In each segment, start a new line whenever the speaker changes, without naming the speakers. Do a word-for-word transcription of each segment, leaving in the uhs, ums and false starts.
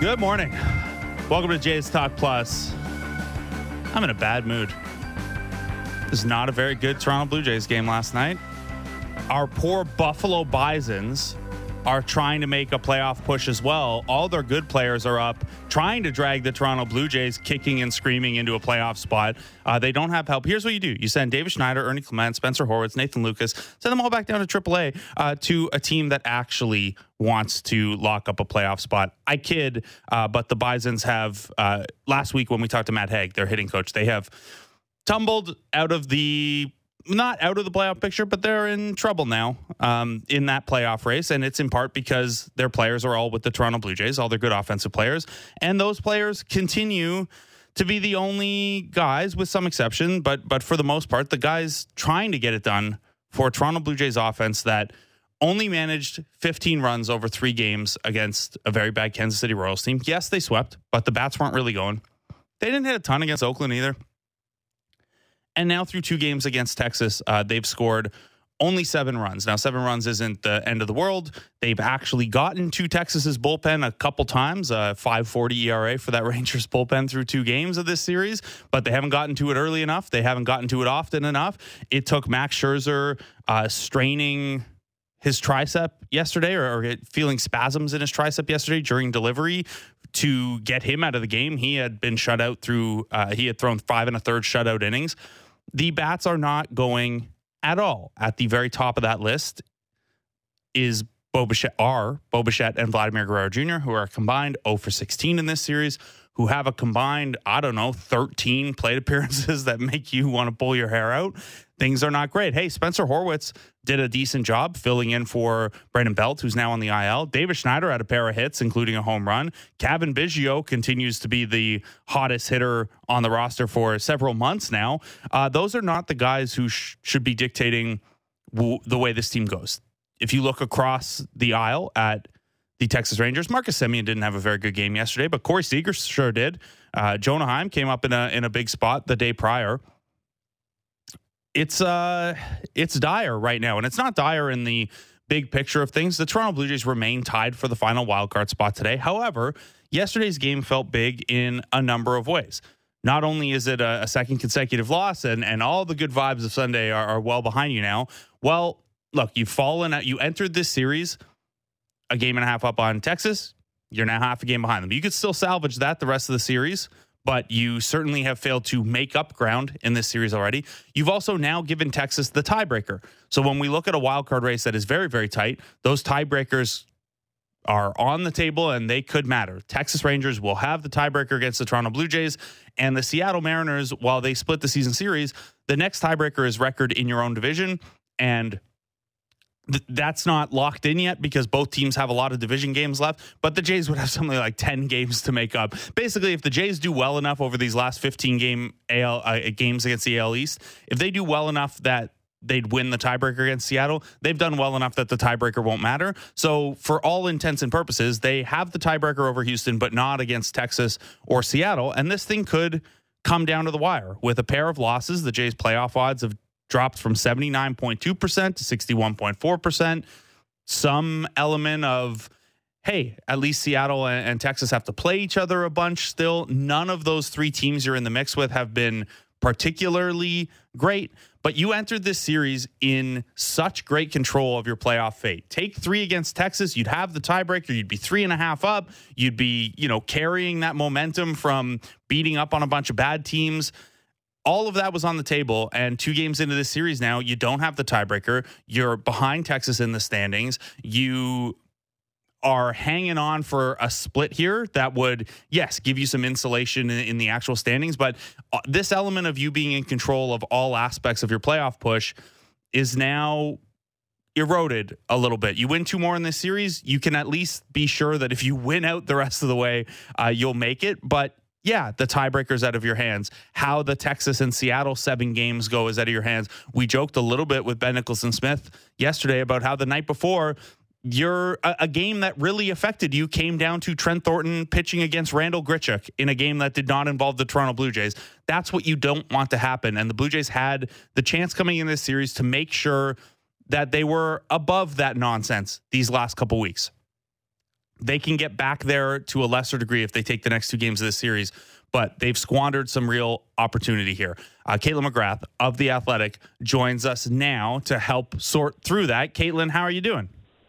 Good morning. Welcome to Jays Talk Plus. I'm in a bad mood. This is not a very good Toronto Blue Jays game last night. Our poor Buffalo Bisons are trying to make a playoff push as well. All their good players are up, trying to drag the Toronto Blue Jays kicking and screaming into a playoff spot. Uh, they don't have help. Here's what you do. You send David Schneider, Ernie Clement, Spencer Horwitz, Nathan Lucas, send them all back down to triple A uh, to a team that actually wants to lock up a playoff spot. I kid, uh, but the Bisons have, uh, last week when we talked to Matt Haig, their hitting coach, they have tumbled out of the not out of the playoff picture, but they're in trouble now um, in that playoff race. And it's in part because their players are all with the Toronto Blue Jays, all their good offensive players. And those players continue to be the only guys, with some exception, but but for the most part, the guys trying to get it done for Toronto Blue Jays offense that only managed fifteen runs over three games against a very bad Kansas City Royals team. Yes, they swept, but the bats weren't really going. They didn't hit a ton against Oakland either. And now through two games against Texas, uh, they've scored only seven runs. Now, seven runs isn't the end of the world. They've actually gotten to Texas's bullpen a couple times, uh, five forty E R A for that Rangers bullpen through two games of this series, but they haven't gotten to it early enough. They haven't gotten to it often enough. It took Max Scherzer uh, straining his tricep yesterday or, or feeling spasms in his tricep yesterday during delivery to get him out of the game. He had been shut out through, uh, he had thrown five and a third shutout innings. The bats are not going at all. At the very top of that list is Bo Bichette, are Bo Bichette and Vladimir Guerrero Junior, who are combined oh for sixteen in this series, who have a combined, I don't know, thirteen plate appearances that make you want to pull your hair out. Things are not great. Hey, Spencer Horwitz did a decent job filling in for Brandon Belt, who's now on the I L. David Schneider had a pair of hits, including a home run. Kevin Biggio continues to be the hottest hitter on the roster for several months now. Uh, those are not the guys who sh- should be dictating w- the way this team goes. If you look across the aisle at the Texas Rangers, Marcus Semien didn't have a very good game yesterday, but Corey Seager sure did. Uh, Jonah Heim came up in a in a big spot the day prior. It's uh, it's dire right now, and it's not dire in the big picture of things. The Toronto Blue Jays remain tied for the final wildcard spot today. However, yesterday's game felt big in a number of ways. Not only is it a, a second consecutive loss, and and all the good vibes of Sunday are, are well behind you now. Well, look, you've fallen out. You entered this series a game and a half up on Texas. You're now half a game behind them. You could still salvage that the rest of the series, but you certainly have failed to make up ground in this series already. You've also now given Texas the tiebreaker. So when we look at a wild card race that is very, very tight, those tiebreakers are on the table and they could matter. Texas Rangers will have the tiebreaker against the Toronto Blue Jays, and the Seattle Mariners, while they split the season series, the next tiebreaker is record in your own division, and Th- that's not locked in yet because both teams have a lot of division games left, but the Jays would have something like ten games to make up. Basically, if the Jays do well enough over these last fifteen game A L uh, games against the A L East, if they do well enough that they'd win the tiebreaker against Seattle, they've done well enough that the tiebreaker won't matter. So for all intents and purposes, they have the tiebreaker over Houston, but not against Texas or Seattle. And this thing could come down to the wire. With a pair of losses, the Jays playoff odds have dropped from seventy-nine point two percent to sixty-one point four percent. Some element of, hey, at least Seattle and, and Texas have to play each other a bunch still. None of those three teams you're in the mix with have been particularly great, but you entered this series in such great control of your playoff fate. Take three against Texas, you'd have the tiebreaker, you'd be three and a half up, you'd be, you know, carrying that momentum from beating up on a bunch of bad teams. All of that was on the table, and two games into this series now, you don't have the tiebreaker. You're behind Texas in the standings. You are hanging on for a split here that would, yes, give you some insulation in, in the actual standings, but this element of you being in control of all aspects of your playoff push is now eroded a little bit. You win two more in this series, you can at least be sure that if you win out the rest of the way, uh, you'll make it, but yeah, the tiebreaker's out of your hands. How the Texas and Seattle seven games go is out of your hands. We joked a little bit with Ben Nicholson Smith yesterday about how the night before, you're a, a game that really affected you came down to Trent Thornton pitching against Randall Grichuk in a game that did not involve the Toronto Blue Jays. That's what you don't want to happen. And the Blue Jays had the chance coming in this series to make sure that they were above that nonsense these last couple weeks. they can get back there to a lesser degree if they take the next two games of this series, but they've squandered some real opportunity here. Uh, Caitlin McGrath of The Athletic joins us now to help sort through that. Caitlin, how are you doing?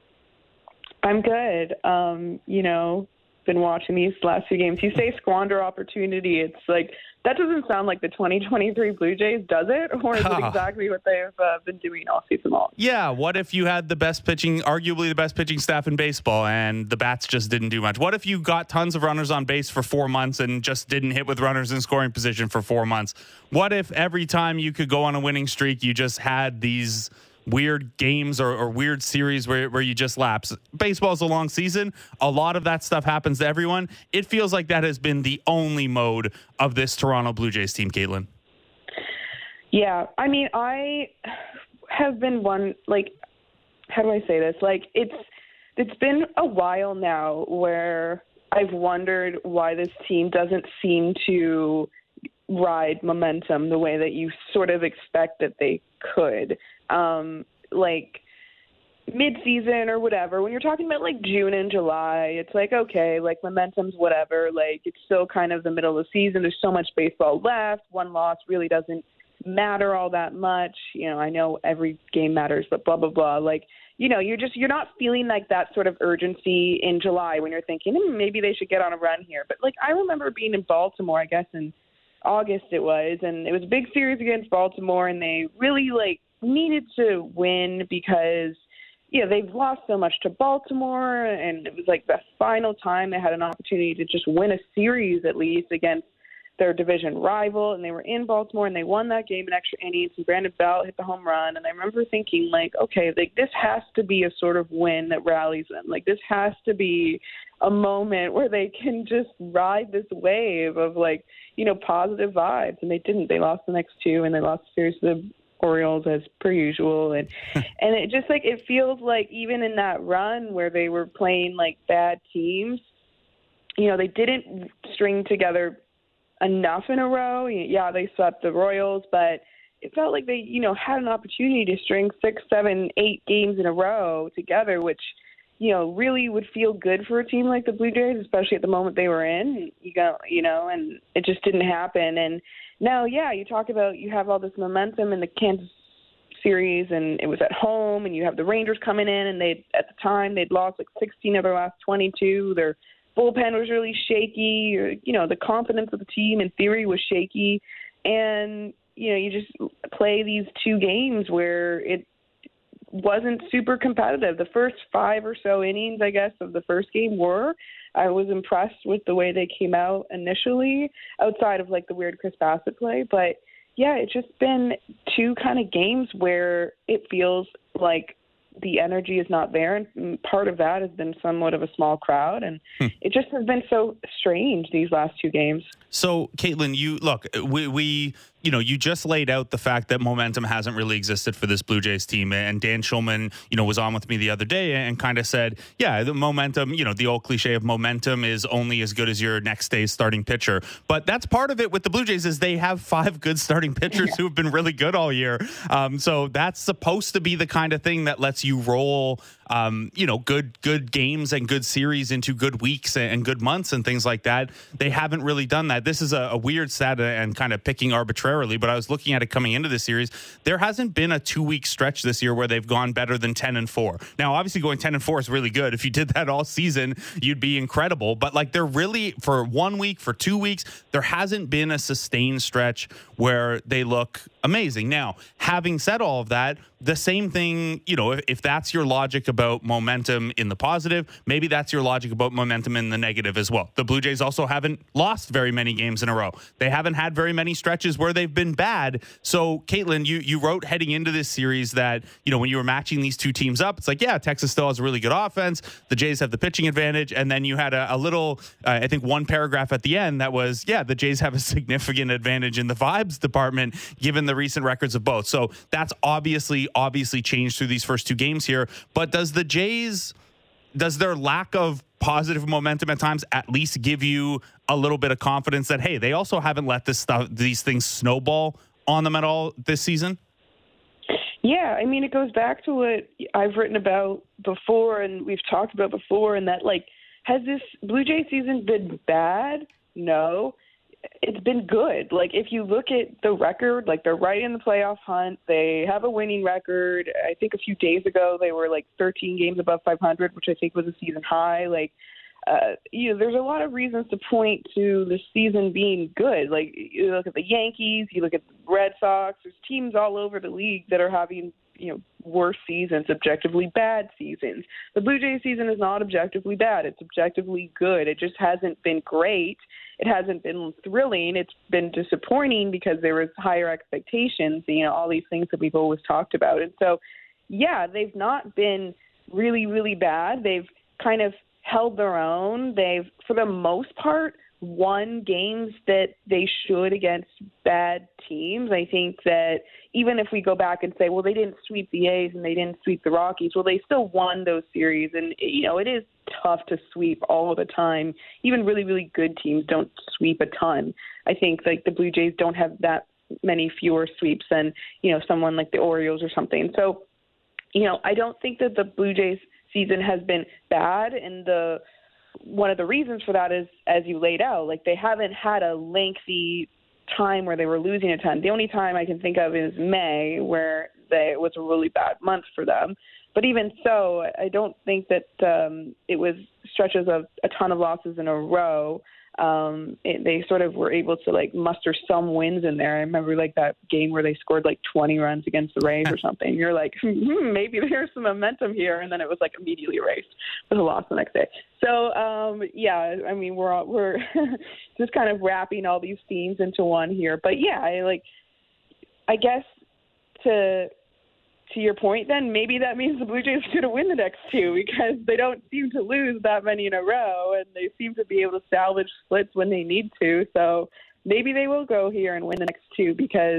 I'm good. Um, you know, been watching these last few games. You say squander opportunity. It's like, that doesn't sound like the twenty twenty-three Blue Jays, does it? Or is it exactly what they've uh, been doing all season long?
Yeah, what if you had the best pitching, arguably the best pitching staff in baseball, and the bats just didn't do much? What if you got tons of runners on base for four months and just didn't hit with runners in scoring position for four months? What if every time you could go on a winning streak, you just had these weird games or, or weird series where, where you just lapse? Baseball's a long season. A lot of that stuff happens to everyone. It feels like that has been the only mode of this Toronto Blue Jays team, Caitlin.
Yeah. I mean, I have been one, like, how do I say this? Like, it's, it's been a while now where I've wondered why this team doesn't seem to ride momentum the way that you sort of expect that they could. Um, like mid-season or whatever, when you're talking about like June and July, it's like, okay, like momentum's whatever, like it's still kind of the middle of the season. There's so much baseball left. One loss really doesn't matter all that much. You know, I know every game matters, but blah, blah, blah. Like, you know, you're just, you're not feeling like that sort of urgency in July when you're thinking hmm, maybe they should get on a run here. But like, I remember being in Baltimore, I guess in August it was, and it was a big series against Baltimore, and they really like needed to win because, you know, they've lost so much to Baltimore, and it was like the final time they had an opportunity to just win a series at least against their division rival, and they were in Baltimore, and they won that game in extra innings, and Brandon Belt hit the home run, and I remember thinking, like, okay, like this has to be a sort of win that rallies them. Like, this has to be a moment where they can just ride this wave of, like, you know, positive vibes, and they didn't. They lost the next two, and they lost the series to the Orioles as per usual, and and it just like it feels like even in that run where they were playing like bad teams, you know, they didn't string together enough in a row. Yeah, they swept the Royals, but it felt like they, you know, had an opportunity to string six, seven, eight games in a row together, which, you know, really would feel good for a team like the Blue Jays, especially at the moment they were in. You go, you know, and it just didn't happen. And now, yeah, you talk about you have all this momentum in the Kansas series, and it was at home, and you have the Rangers coming in, and they at the time they'd lost like sixteen of their last twenty-two. Their bullpen was really shaky. Or, you know, the confidence of the team in theory was shaky, and you know, you just play these two games where it wasn't super competitive. The first five or so innings, I guess, of the first game were. I was impressed with the way they came out initially, outside of like the weird Chris Bassett play. But yeah, it's just been two kind of games where it feels like the energy is not there. And part of that has been somewhat of a small crowd. And hmm. it just has been so strange these last two games.
So, Caitlin, you look, we, we, you know, you just laid out the fact that momentum hasn't really existed for this Blue Jays team. And Dan Schulman, you know, was on with me the other day and kind of said, yeah, the momentum, you know, the old cliche of momentum is only as good as your next day's starting pitcher. But that's part of it with the Blue Jays is they have five good starting pitchers who have been really good all year. Um, so that's supposed to be the kind of thing that lets you roll, um, you know, good, good games and good series into good weeks and good months and things like that. They haven't really done that. This is a, a weird stat and kind of picking arbitrarily, but I was looking at it coming into the series. There hasn't been a two week stretch this year where they've gone better than ten and four. Now, obviously going ten and four is really good. If you did that all season, you'd be incredible. But like they're really for one week, for two weeks, there hasn't been a sustained stretch where they look amazing. Now, having said all of that, the same thing, you know, if, if that's your logic about momentum in the positive, maybe that's your logic about momentum in the negative as well. The Blue Jays also haven't lost very many games in a row. They haven't had very many stretches where they've been bad. So, Caitlin, you you wrote heading into this series that, you know, when you were matching these two teams up, it's like, yeah, Texas still has a really good offense. The Jays have the pitching advantage. And then you had a, a little, uh, I think, one paragraph at the end that was, yeah, the Jays have a significant advantage in the vibes department, given the recent records of both. So that's obviously, obviously changed through these first two games here. But does the Jays, does their lack of positive momentum at times at least give you a little bit of confidence that, hey, they also haven't let this stuff, these things snowball on them at all this season?
Yeah, I mean, it goes back to what I've written about before and we've talked about before, and that, like, has this Blue Jay season been bad? No. It's been good. Like, if you look at the record, like, they're right in the playoff hunt. They have a winning record. I think a few days ago they were, like, thirteen games above five hundred, which I think was a season high. Like, uh, you know, there's a lot of reasons to point to the season being good. Like, you look at the Yankees, you look at the Red Sox. There's teams all over the league that are having, you know, worse seasons, objectively bad seasons. The Blue Jays season is not objectively bad. It's objectively good. It just hasn't been great. It hasn't been thrilling. It's been disappointing because there was higher expectations, you know, all these things that we've always talked about. And so, yeah, they've not been really, really bad. They've kind of held their own. They've, for the most part, won games that they should against bad teams. I think that even if we go back and say, well, they didn't sweep the A's and they didn't sweep the Rockies, well, they still won those series. And, you know, it is tough to sweep all the time. Even really, really good teams don't sweep a ton. I think, like, the Blue Jays don't have that many fewer sweeps than, you know, someone like the Orioles or something. So, you know, I don't think that the Blue Jays season has been bad, and the one of the reasons for that is, as you laid out, like, they haven't had a lengthy time where they were losing a ton. The only time I can think of is May, where they, it was a really bad month for them. But even so, I don't think that um, it was stretches of a ton of losses in a row. Um, it, they sort of were able to, like, muster some wins in there. I remember, like, that game where they scored like twenty runs against the Rays or something. You're like, hmm, maybe there's some momentum here, and then it was like immediately erased with a loss the next day. So um, yeah, I mean, we're all, we're just kind of wrapping all these themes into one here. But yeah, I like, I guess to. To your point, then maybe that means the Blue Jays are going to win the next two, because they don't seem to lose that many in a row, and they seem to be able to salvage splits when they need to. So maybe they will go here and win the next two, because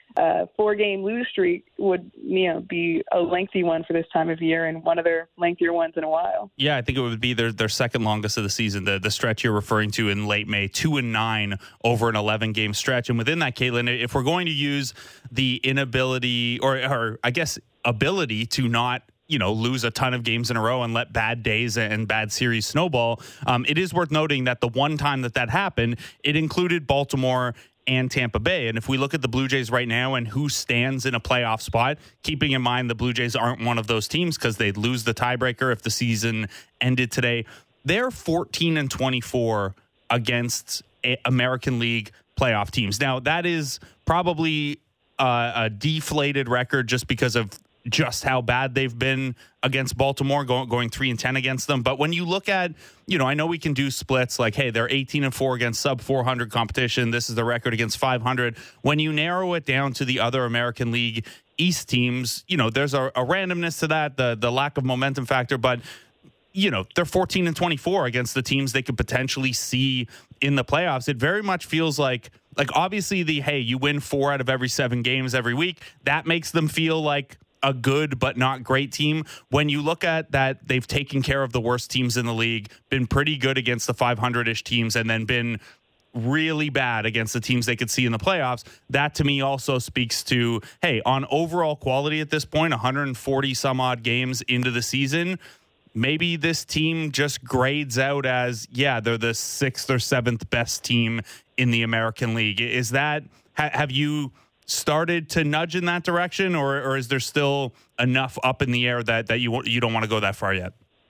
a four-game lose streak would, you know, be a lengthy one for this time of year, and one of their lengthier ones in a while.
Yeah, I think it would be their their second longest of the season. The the stretch you're referring to in late May, two and nine over an eleven game stretch. And within that, Caitlin, if we're going to use the inability, or or I guess ability to not, you know, lose a ton of games in a row and let bad days and bad series snowball, um, it is worth noting that the one time that that happened, it included Baltimore and Tampa Bay. And if we look at the Blue Jays right now and who stands in a playoff spot, keeping in mind the Blue Jays aren't one of those teams because they'd lose the tiebreaker if the season ended today, they're fourteen and twenty-four against American League playoff teams. Now, that is probably uh, a deflated record just because of just how bad they've been against Baltimore, going going three and ten against them. But when you look at, you know, I know we can do splits like, hey, they're eighteen and four against sub four hundred competition. This is the record against five hundred. When you narrow it down to the other American League East teams, you know, there's a, a randomness to that, the the lack of momentum factor. But, you know, they're fourteen and twenty-four against the teams they could potentially see in the playoffs. It very much feels like, like obviously the, hey, you win four out of every seven games every week. That makes them feel like a good but not great team. When you look at that, they've taken care of the worst teams in the league, been pretty good against the five hundred-ish teams, and then been really bad against the teams they could see in the playoffs. That to me also speaks to, hey, on overall quality at this point, one hundred forty some odd games into the season, maybe this team just grades out as, yeah, they're the sixth or seventh best team in the American League. Is that, ha- have you started to nudge in that direction, or or is there still enough up in the air that, that you you don't want to go that far yet?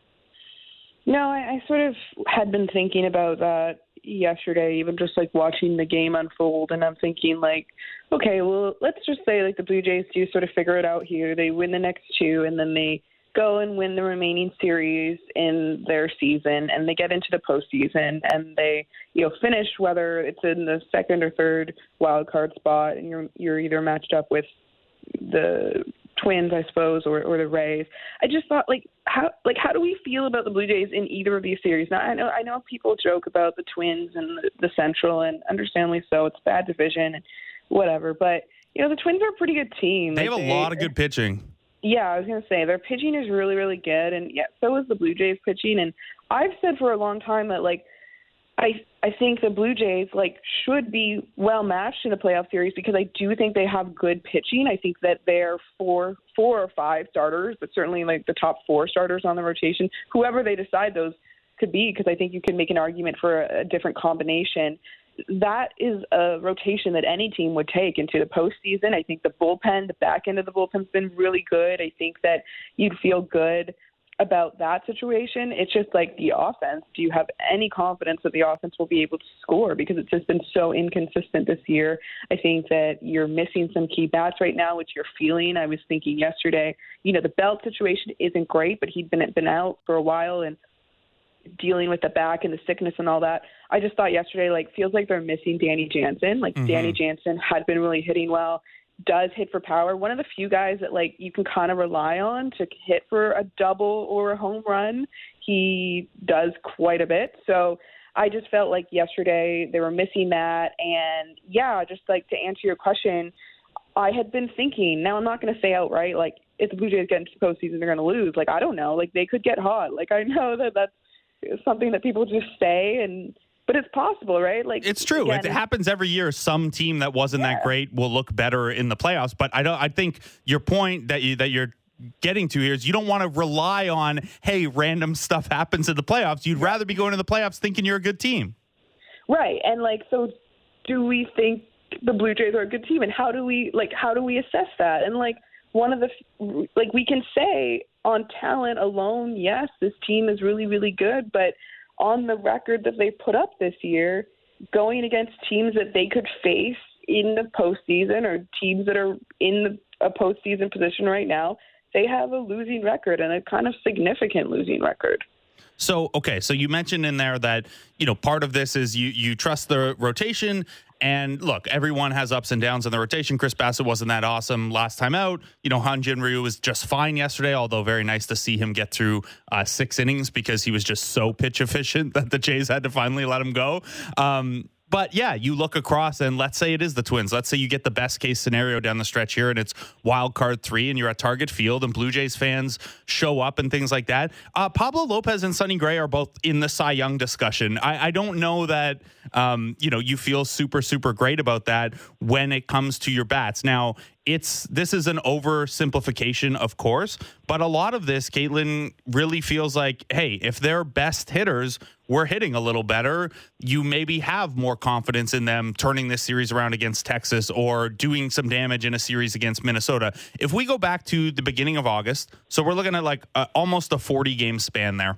No, I, I sort of had been thinking about that yesterday, even just like watching the game unfold, and I'm thinking like, okay, well, let's just say like the Blue Jays do sort of figure it out here. They win the next two, and then they go and win the remaining series in their season, and they get into the postseason, and they, you know, finish whether it's in the second or third wild card spot, and you're you're either matched up with the Twins, I suppose, or, or the Rays. I just thought, like, how like how do we feel about the Blue Jays in either of these series? Now, I know I know people joke about the Twins and the, the Central, and understandably so. It's a bad division and whatever, but you know, the Twins are a pretty good team.
They
like,
have a
they,
lot of good pitching.
Yeah, I was going to say, their pitching is really, really good, and yeah, so is the Blue Jays pitching, and I've said for a long time that, like, I I think the Blue Jays, like, should be well-matched in a playoff series because I do think they have good pitching. I think that they're four, four or five starters, but certainly, like, the top four starters on the rotation, whoever they decide those could be, because I think you can make an argument for a, a different combination. That is a rotation that any team would take into the postseason. I think the bullpen, the back end of the bullpen's been really good. I think that you'd feel good about that situation. It's just like the offense. Do you have any confidence that the offense will be able to score? Because it's just been so inconsistent this year. I think that you're missing some key bats right now, which you're feeling. I was thinking yesterday, you know, the Belt situation isn't great, but he'd been been out for a while and dealing with the back and the sickness and all that. I just thought yesterday, like, feels like they're missing Danny Jansen. Like, mm-hmm. Danny Jansen had been really hitting well, does hit for power. One of the few guys that, like, you can kind of rely on to hit for a double or a home run. He does quite a bit. So I just felt like yesterday they were missing that. And, yeah, just, like, to answer your question, I had been thinking, now I'm not going to say outright, like, if the Blue Jays get into the postseason, they're going to lose. Like, I don't know. Like, they could get hot. Like, I know that that's something that people just say, and but it's possible, right? Like,
it's true. Again, it happens every year. Some team that wasn't yeah. that great will look better in the playoffs. But I don't. I think your point that you that you're getting to here is you don't want to rely on, hey, random stuff happens in the playoffs. You'd rather be going to the playoffs thinking you're a good team,
right? And like, so do we think the Blue Jays are a good team? And how do we like how do we assess that? And like, one of the like we can say on talent alone, yes, this team is really, really good. But on the record that they put up this year, going against teams that they could face in the postseason or teams that are in the, a postseason position right now, they have a losing record, and a kind of significant losing record.
So, okay, so you mentioned in there that, you know, part of this is you you trust the rotation. And look, everyone has ups and downs in the rotation. Chris Bassitt wasn't that awesome last time out. You know, Han Jin-Ryu was just fine yesterday, although very nice to see him get through uh, six innings because he was just so pitch efficient that the Jays had to finally let him go. Um, But yeah, you look across and let's say it is the Twins. Let's say you get the best case scenario down the stretch here and it's wild card three and you're at Target Field and Blue Jays fans show up and things like that. Uh, Pablo Lopez and Sonny Gray are both in the Cy Young discussion. I, I don't know that, um, you know, you feel super, super great about that when it comes to your bats. Now, It's this is an oversimplification, of course, but a lot of this, Caitlin, really feels like, hey, if they're best hitters, we're hitting a little better. You maybe have more confidence in them turning this series around against Texas or doing some damage in a series against Minnesota. If we go back to the beginning of August, so we're looking at like uh, almost a forty-game span there.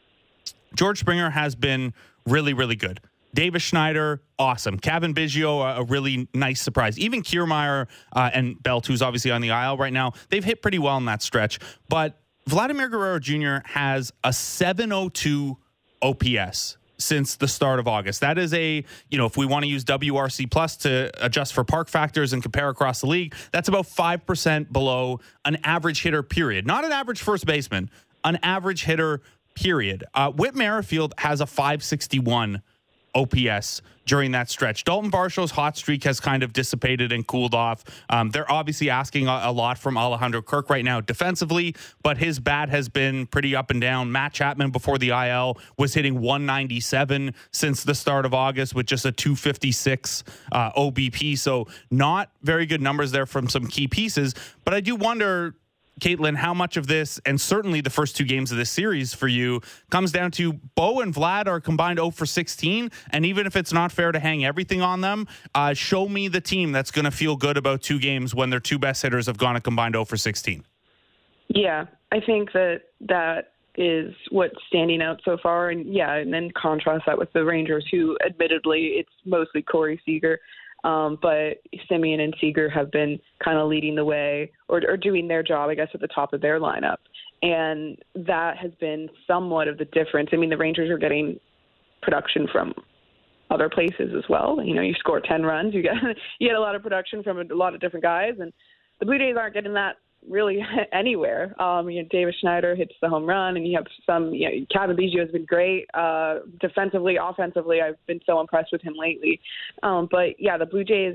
George Springer has been really, really good. Davis Schneider, awesome. Cavan Biggio, a, a really nice surprise. Even Kiermaier uh, and Belt, who's obviously on the aisle right now, they've hit pretty well in that stretch. But Vladimir Guerrero Junior has a seven oh two O P S since the start of August. That is a, you know, if we want to use W R C plus to adjust for park factors and compare across the league, that's about five percent below an average hitter, period. Not an average first baseman, an average hitter, period. Uh, Whit Merrifield has a five sixty-one O P S during that stretch. Dalton Varshaw's hot streak has kind of dissipated and cooled off. Um, they're obviously asking a, a lot from Alejandro Kirk right now defensively, but his bat has been pretty up and down. Matt Chapman before the I L was hitting one ninety-seven since the start of August with just a two fifty-six uh, O B P. So not very good numbers there from some key pieces, but I do wonder, Caitlin, how much of this, and certainly the first two games of this series for you, comes down to Bo and Vlad are combined oh for sixteen, and even if it's not fair to hang everything on them, uh, show me the team that's going to feel good about two games when their two best hitters have gone a combined oh for sixteen.
Yeah, I think that that is what's standing out so far, and yeah, and then contrast that with the Rangers, who admittedly it's mostly Corey Seager. Um, but Simeon and Seager have been kind of leading the way or, or doing their job, I guess, at the top of their lineup. And that has been somewhat of the difference. I mean, the Rangers are getting production from other places as well. You know, you score ten runs, you get you get a lot of production from a lot of different guys. And the Blue Jays aren't getting that really anywhere. Um, you know, Davis Schneider hits the home run, and you have some, you know, Cavan Biggio has been great. Uh, defensively, offensively, I've been so impressed with him lately. Um, but, yeah, the Blue Jays,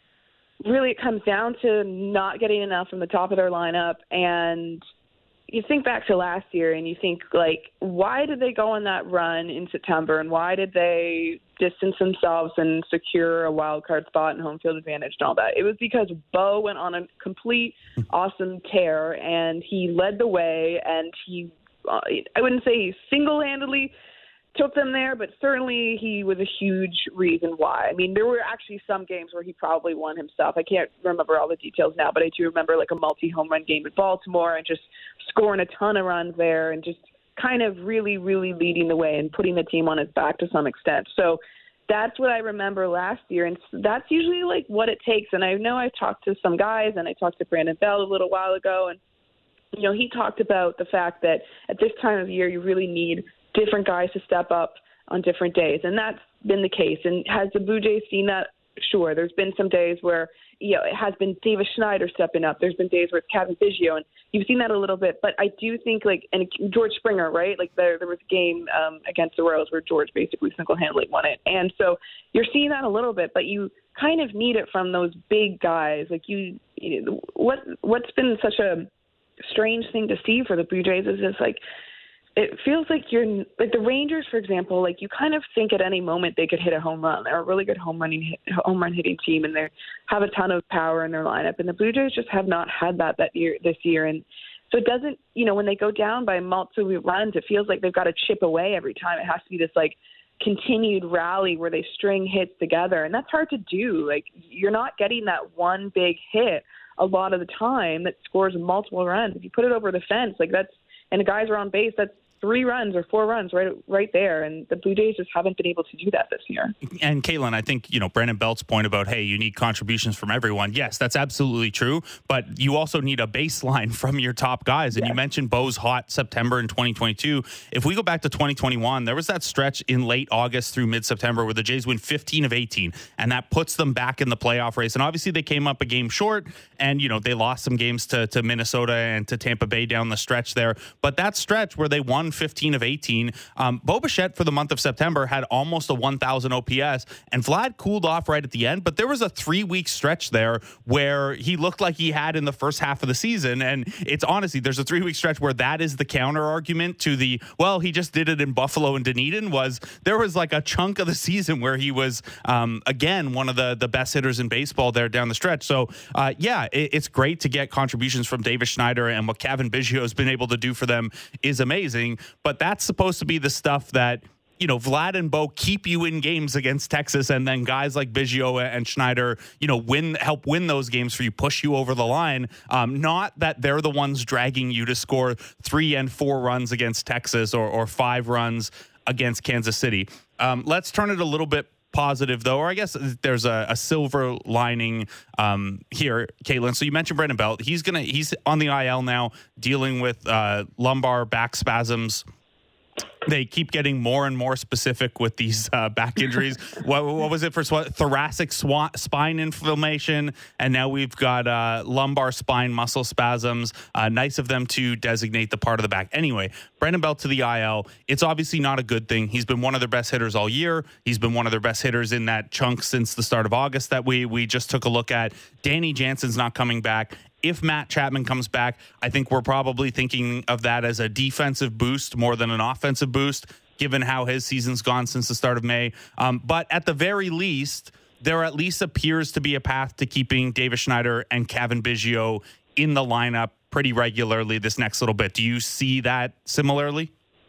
really it comes down to not getting enough from the top of their lineup. And you think back to last year and you think, like, why did they go on that run in September, and why did they distance themselves and secure a wild card spot and home field advantage and all that? It was because Bo went on a complete awesome tear, and he led the way, and he, uh, I wouldn't say he single-handedly took them there, but certainly he was a huge reason why. I mean, there were actually some games where he probably won himself. I can't remember all the details now, but I do remember like a multi-home run game at Baltimore and just scoring a ton of runs there and just kind of really, really leading the way and putting the team on his back to some extent. So that's what I remember last year, and that's usually like what it takes. And I know I talked to some guys, and I talked to Brandon Bell a little while ago, and you know, he talked about the fact that at this time of year you really need different guys to step up on different days, and that's been the case. And has the Blue Jays seen that? Sure. There's been some days where, you know, it has been Davis Schneider stepping up. There's been days where it's Cavan Biggio, and you've seen that a little bit. But I do think, like, and George Springer, right? Like, there, there was a game um, against the Royals where George basically single-handedly won it. And so you're seeing that a little bit, but you kind of need it from those big guys. Like, you, you know, what, what's been such a strange thing to see for the Blue Jays is this, like, it feels like you're like the Rangers, for example, like you kind of think at any moment they could hit a home run. They're a really good home running hit, home run hitting team, and they have a ton of power in their lineup. And the Blue Jays just have not had that that year this year. And so it doesn't, you know, when they go down by multiple runs, it feels like they've got to chip away every time. It has to be this like continued rally where they string hits together, and that's hard to do. Like you're not getting that one big hit a lot of the time that scores multiple runs. If you put it over the fence, like that's and the guys are on base, that's three runs or four runs right right there. And the Blue Jays just haven't been able to do that this year.
And Caitlin, I think, you know, Brandon Belt's point about, hey, you need contributions from everyone. Yes, that's absolutely true. But you also need a baseline from your top guys. And yes. You mentioned Bo's hot September in twenty twenty-two. If we go back to twenty twenty-one, there was that stretch in late August through mid-September where the Jays win fifteen of eighteen. And that puts them back in the playoff race. And obviously they came up a game short and, you know, they lost some games to, to Minnesota and to Tampa Bay down the stretch there. But that stretch where they won fifteen of eighteen, um, Bo Bichette for the month of September had almost a one thousand O P S, and Vlad cooled off right at the end, but there was a three-week stretch there where he looked like he had in the first half of the season, and it's honestly, there's a three-week stretch where that is the counter-argument to the, well, he just did it in Buffalo and Dunedin, was there was like a chunk of the season where he was, um, again, one of the, the best hitters in baseball there down the stretch. So, uh, yeah, it, it's great to get contributions from Davis Schneider, and what Cavan Biggio has been able to do for them is amazing, but that's supposed to be the stuff that, you know, Vlad and Bo keep you in games against Texas, and then guys like Biggio and Schneider, you know, win, help win those games for you, push you over the line. Um, not that they're the ones dragging you to score three and four runs against Texas or, or five runs against Kansas City. Um, let's turn it a little bit positive, though, or I guess there's a, a silver lining um, here, Caitlin. So you mentioned Brandon Belt. He's gonna he's on the I L now, dealing with uh, lumbar back spasms. They keep getting more and more specific with these uh, back injuries. what, what was it for what, thoracic swa- spine inflammation? And now we've got uh, lumbar spine muscle spasms. Uh, nice of them to designate the part of the back. Anyway, Brandon Belt to the I L. It's obviously not a good thing. He's been one of their best hitters all year. He's been one of their best hitters in that chunk since the start of August that we we just took a look at. Danny Jansen's not coming back. If Matt Chapman comes back, I think we're probably thinking of that as a defensive boost more than an offensive boost, given how his season's gone since the start of May. Um, but at the very least, there at least appears to be a path to keeping Davis Schneider and Cavan Biggio in the lineup pretty regularly this next little bit. Do you see that similarly?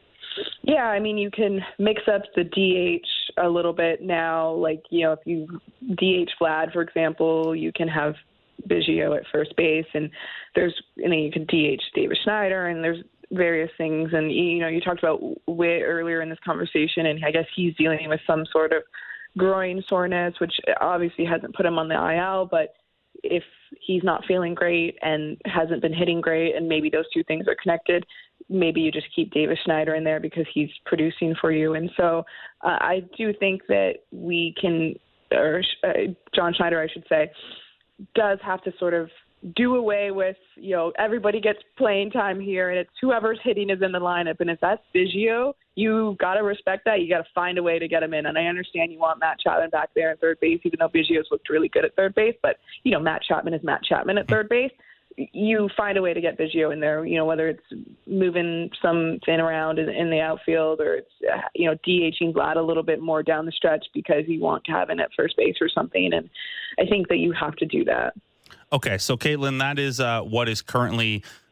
Yeah, I mean, you can mix up the D H a little bit now. Like, you know, if you D H Vlad, for example, you can have Biggio at first base, and there's, and then you can D H Davis Schneider, and there's various things. And, you know, you talked about Witt earlier in this conversation, and I guess he's dealing with some sort of groin soreness, which obviously hasn't put him on the I L, but if he's not feeling great and hasn't been hitting great, and maybe those two things are connected, maybe you just keep Davis Schneider in there because he's producing for you. And so uh, I do think that we can, or uh, John Schneider, I should say, does have to sort of do away with, you know, everybody gets playing time here, and it's whoever's hitting is in the lineup. And if that's Biggio, you got to respect that. You got to find a way to get him in. And I understand you want Matt Chapman back there at third base, even though Biggio's looked really good at third base. But, you know, Matt Chapman is Matt Chapman at third base. You find a way to get Biggio in there, you know, whether it's moving something around in, in the outfield, or it's, uh, you know, DHing Vlad a little bit more down the stretch because you want Cavan at first base or something. And I think that you have to do that.
Okay, so Caitlin, that is uh, what is currently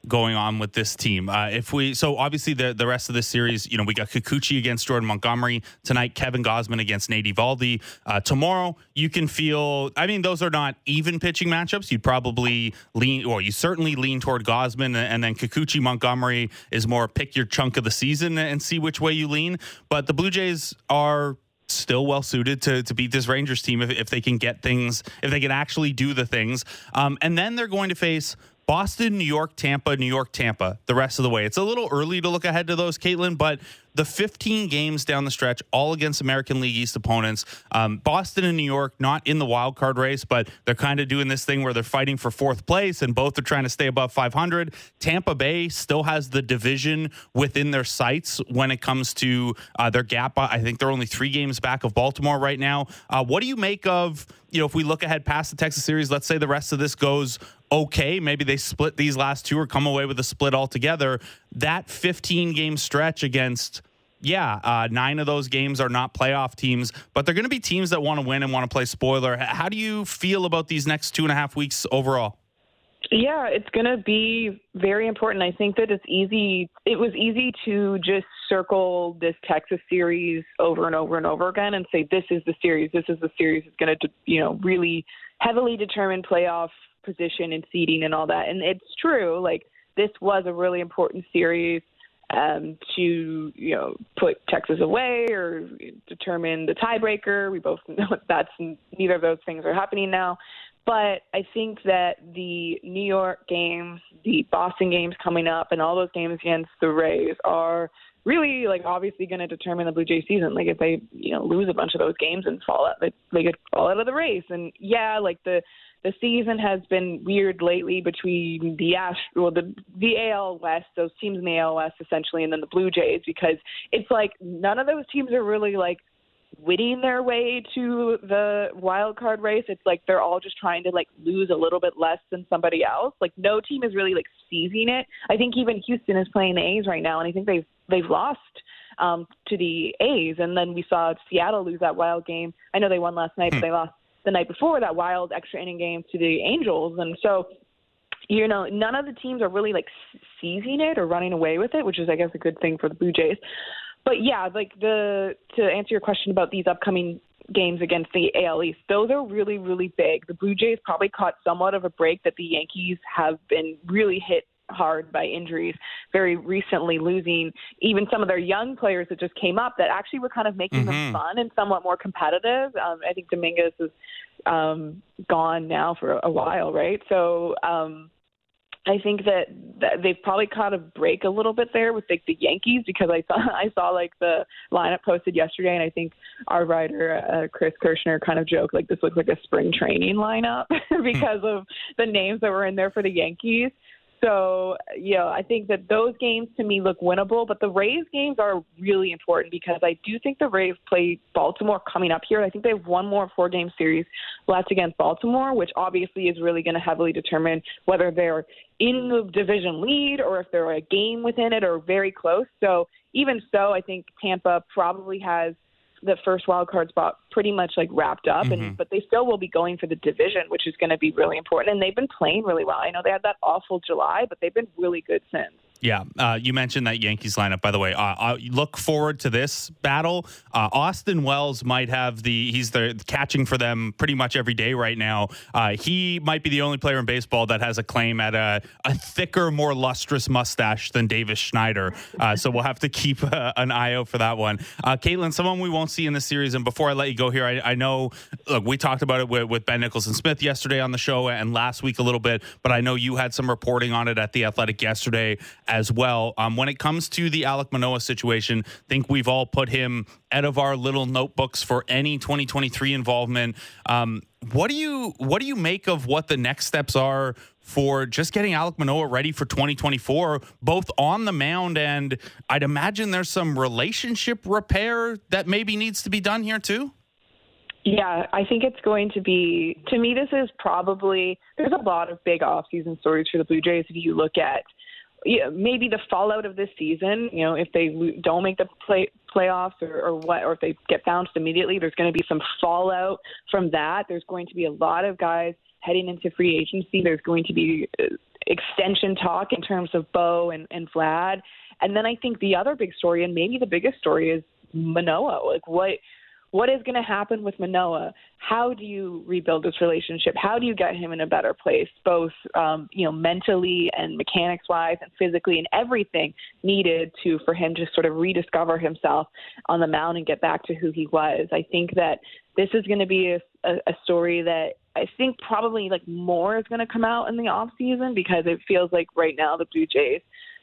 going on with this team. Uh, if we so obviously the the rest of this series, you know, we got Kikuchi against Jordan Montgomery tonight, Kevin Gausman against Nate Eovaldi. Uh, tomorrow, you can feel. I mean, those are not even pitching matchups. You'd probably lean, or you certainly lean toward Gausman, and then Kikuchi Montgomery is more pick your chunk of the season and see which way you lean. But the Blue Jays are still well suited to to beat this Rangers team if, if they can get things, if they can actually do the things. Um, and then they're going to face Boston, New York, Tampa, New York, Tampa, the rest of the way. It's a little early to look ahead to those, Caitlin, but the fifteen games down the stretch, all against American League East opponents. Um, Boston and New York, not in the wild card race, but they're kind of doing this thing where they're fighting for fourth place, and both are trying to stay above five hundred. Tampa Bay still has the division within their sights when it comes to uh, their gap. I think they're only three games back of Baltimore right now. Uh, what do you make of, you know, if we look ahead past the Texas series, let's say the rest of this goes okay, maybe they split these last two or come away with a split altogether. That fifteen game stretch against, yeah, uh, nine of those games are not playoff teams, but they're going to be teams that want to win and want to play spoiler. How do you feel about these next two and a half weeks overall?
Yeah, it's going to be very important. I think that it's easy. It was easy to just circle this Texas series over and over and over again and say, this is the series. This is the series that's going to, you know, really heavily determine playoff position and seeding and all that. And it's true. Like, this was a really important series um, to, you know, put Texas away or determine the tiebreaker. We both know that's neither of those things are happening now. But I think that the New York games, the Boston games coming up, and all those games against the Rays are really, like, obviously going to determine the Blue Jays season. Like, if they, you know, lose a bunch of those games and fall out, they, they could fall out of the race. And yeah, like the the season has been weird lately between the Ash, well, the the A L West, those teams in the A L West essentially, and then the Blue Jays, because it's like none of those teams are really like winning their way to the wild card race. It's like they're all just trying to like lose a little bit less than somebody else. Like, no team is really like seizing it. I think even Houston is playing the A's right now, and I think they've they've lost um, to the A's. And then we saw Seattle lose that wild game. I know they won last night, but they lost the night before, that wild extra inning game to the Angels. And so, you know, none of the teams are really like seizing it or running away with it, which is, I guess, a good thing for the Blue Jays. But yeah, like the to answer your question about these upcoming games against the A L East, those are really, really big. The Blue Jays probably caught somewhat of a break that the Yankees have been really hit hard by injuries very recently, losing even some of their young players that just came up that actually were kind of making mm-hmm. them fun and somewhat more competitive. Um, I think Dominguez is um, gone now for a while, right? So um, I think that, that they've probably caught a break a little bit there with like the Yankees, because I saw I saw like the lineup posted yesterday, and I think our writer uh, Chris Kirschner kind of joked like this looks like a spring training lineup because of the names that were in there for the Yankees. So, you know, I think that those games to me look winnable, but the Rays games are really important because I do think the Rays play Baltimore coming up here. I think they have one more four-game series left against Baltimore, which obviously is really going to heavily determine whether they're in the division lead or if they're a game within it or very close. So even so, I think Tampa probably has the first wild card spot pretty much like wrapped up, and mm-hmm. but they still will be going for the division, which is going to be really important. And they've been playing really well. I know they had that awful July, but they've been really good since.
Yeah, uh, you mentioned that Yankees lineup, by the way. Uh, I look forward to this battle. Uh, Austin Wells might have the, he's the catching for them pretty much every day right now. Uh, he might be the only player in baseball that has a claim at a, a thicker, more lustrous mustache than Davis Schneider. Uh, so we'll have to keep uh, an eye out for that one. Uh, Caitlin, someone we won't see in the series, and before I let you go here, I, I know, look, we talked about it with, with Ben Nicholson-Smith yesterday on the show and last week a little bit, but I know you had some reporting on it at The Athletic yesterday as well. Um, when it comes to the Alek Manoah situation, I think we've all put him out of our little notebooks for any twenty twenty-three involvement. Um, what do you what do you make of what the next steps are for just getting Alek Manoah ready for twenty twenty-four, both on the mound, and I'd imagine there's some relationship repair that maybe needs to be done here too?
Yeah, I think it's going to be, to me, this is probably, there's a lot of big offseason stories for the Blue Jays if you look at yeah, maybe the fallout of this season, you know, if they don't make the play, playoffs or, or what, or if they get bounced immediately, there's going to be some fallout from that. There's going to be a lot of guys heading into free agency. There's going to be extension talk in terms of Bo and, and Vlad. And then I think the other big story, and maybe the biggest story, is Manoah. Like, what what is going to happen with Manoah? How do you rebuild this relationship? How do you get him in a better place, both um, you know, mentally and mechanics-wise and physically, and everything needed to for him to sort of rediscover himself on the mound and get back to who he was? I think that this is going to be a, a, a story that I think probably like more is going to come out in the off season, because it feels like right now the Blue Jays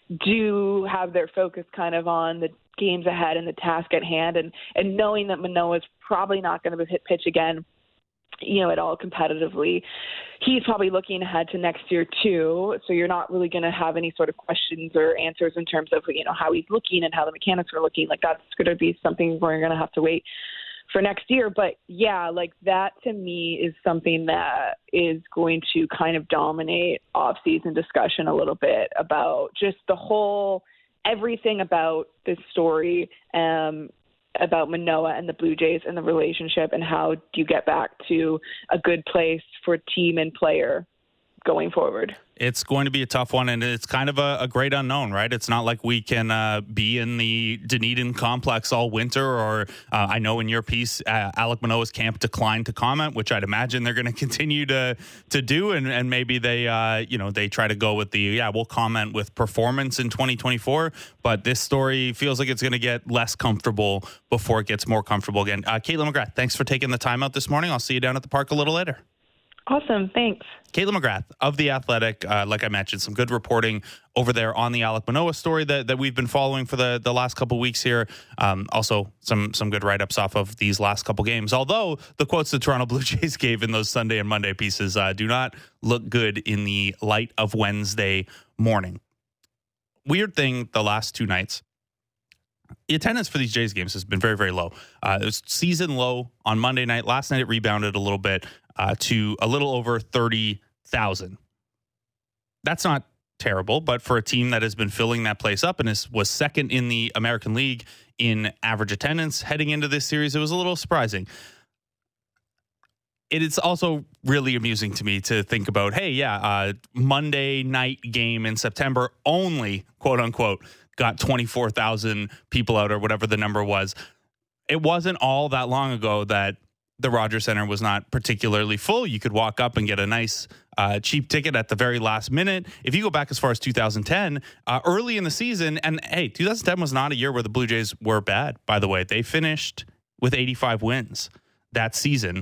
do have their focus kind of on the games ahead and the task at hand, and, and knowing that Manoah is probably not going to hit pitch again, you know, at all competitively. He's probably looking ahead to next year too. So you're not really going to have any sort of questions or answers in terms of, you know, how he's looking and how the mechanics are looking. Like, that's going to be something we're going to have to wait for next year. But yeah, like that to me is something that is going to kind of dominate off-season discussion a little bit about just the whole, everything about this story, um, about Manoah and the Blue Jays and the relationship, and how do you get back to a good place for team and player going forward.
It's going to be a tough one, and it's kind of a, a great unknown, right? It's not like we can uh, be in the Dunedin complex all winter, or uh, I know in your piece, uh, Alek Manoah's camp declined to comment, which I'd imagine they're going to continue to to do, and, and maybe they, uh, you know, they try to go with the, yeah, we'll comment with performance in twenty twenty-four, but this story feels like it's going to get less comfortable before it gets more comfortable again. Uh, Kaitlyn McGrath, thanks for taking the time out this morning. I'll see you down at the park a little later.
Awesome. Thanks.
Kaitlyn McGrath of The Athletic. Uh, like I mentioned, some good reporting over there on the Alek Manoah story that, that we've been following for the, the last couple weeks here. Um, also, some some good write-ups off of these last couple games. Although the quotes the Toronto Blue Jays gave in those Sunday and Monday pieces uh, do not look good in the light of Wednesday morning. Weird thing the last two nights. The attendance for these Jays games has been very, very low. Uh, it was season low on Monday night. Last night it rebounded a little bit uh, to a little over thirty thousand. That's not terrible, but for a team that has been filling that place up and is, was second in the American League in average attendance heading into this series, it was a little surprising. It is also really amusing to me to think about, hey, yeah, uh, Monday night game in September only, quote unquote, got twenty-four thousand people out, or whatever the number was. It wasn't all that long ago that the Rogers Center was not particularly full. You could walk up and get a nice uh, cheap ticket at the very last minute. If you go back as far as two thousand ten, uh, early in the season, and hey, two thousand ten was not a year where the Blue Jays were bad, by the way. They finished with eighty-five wins that season.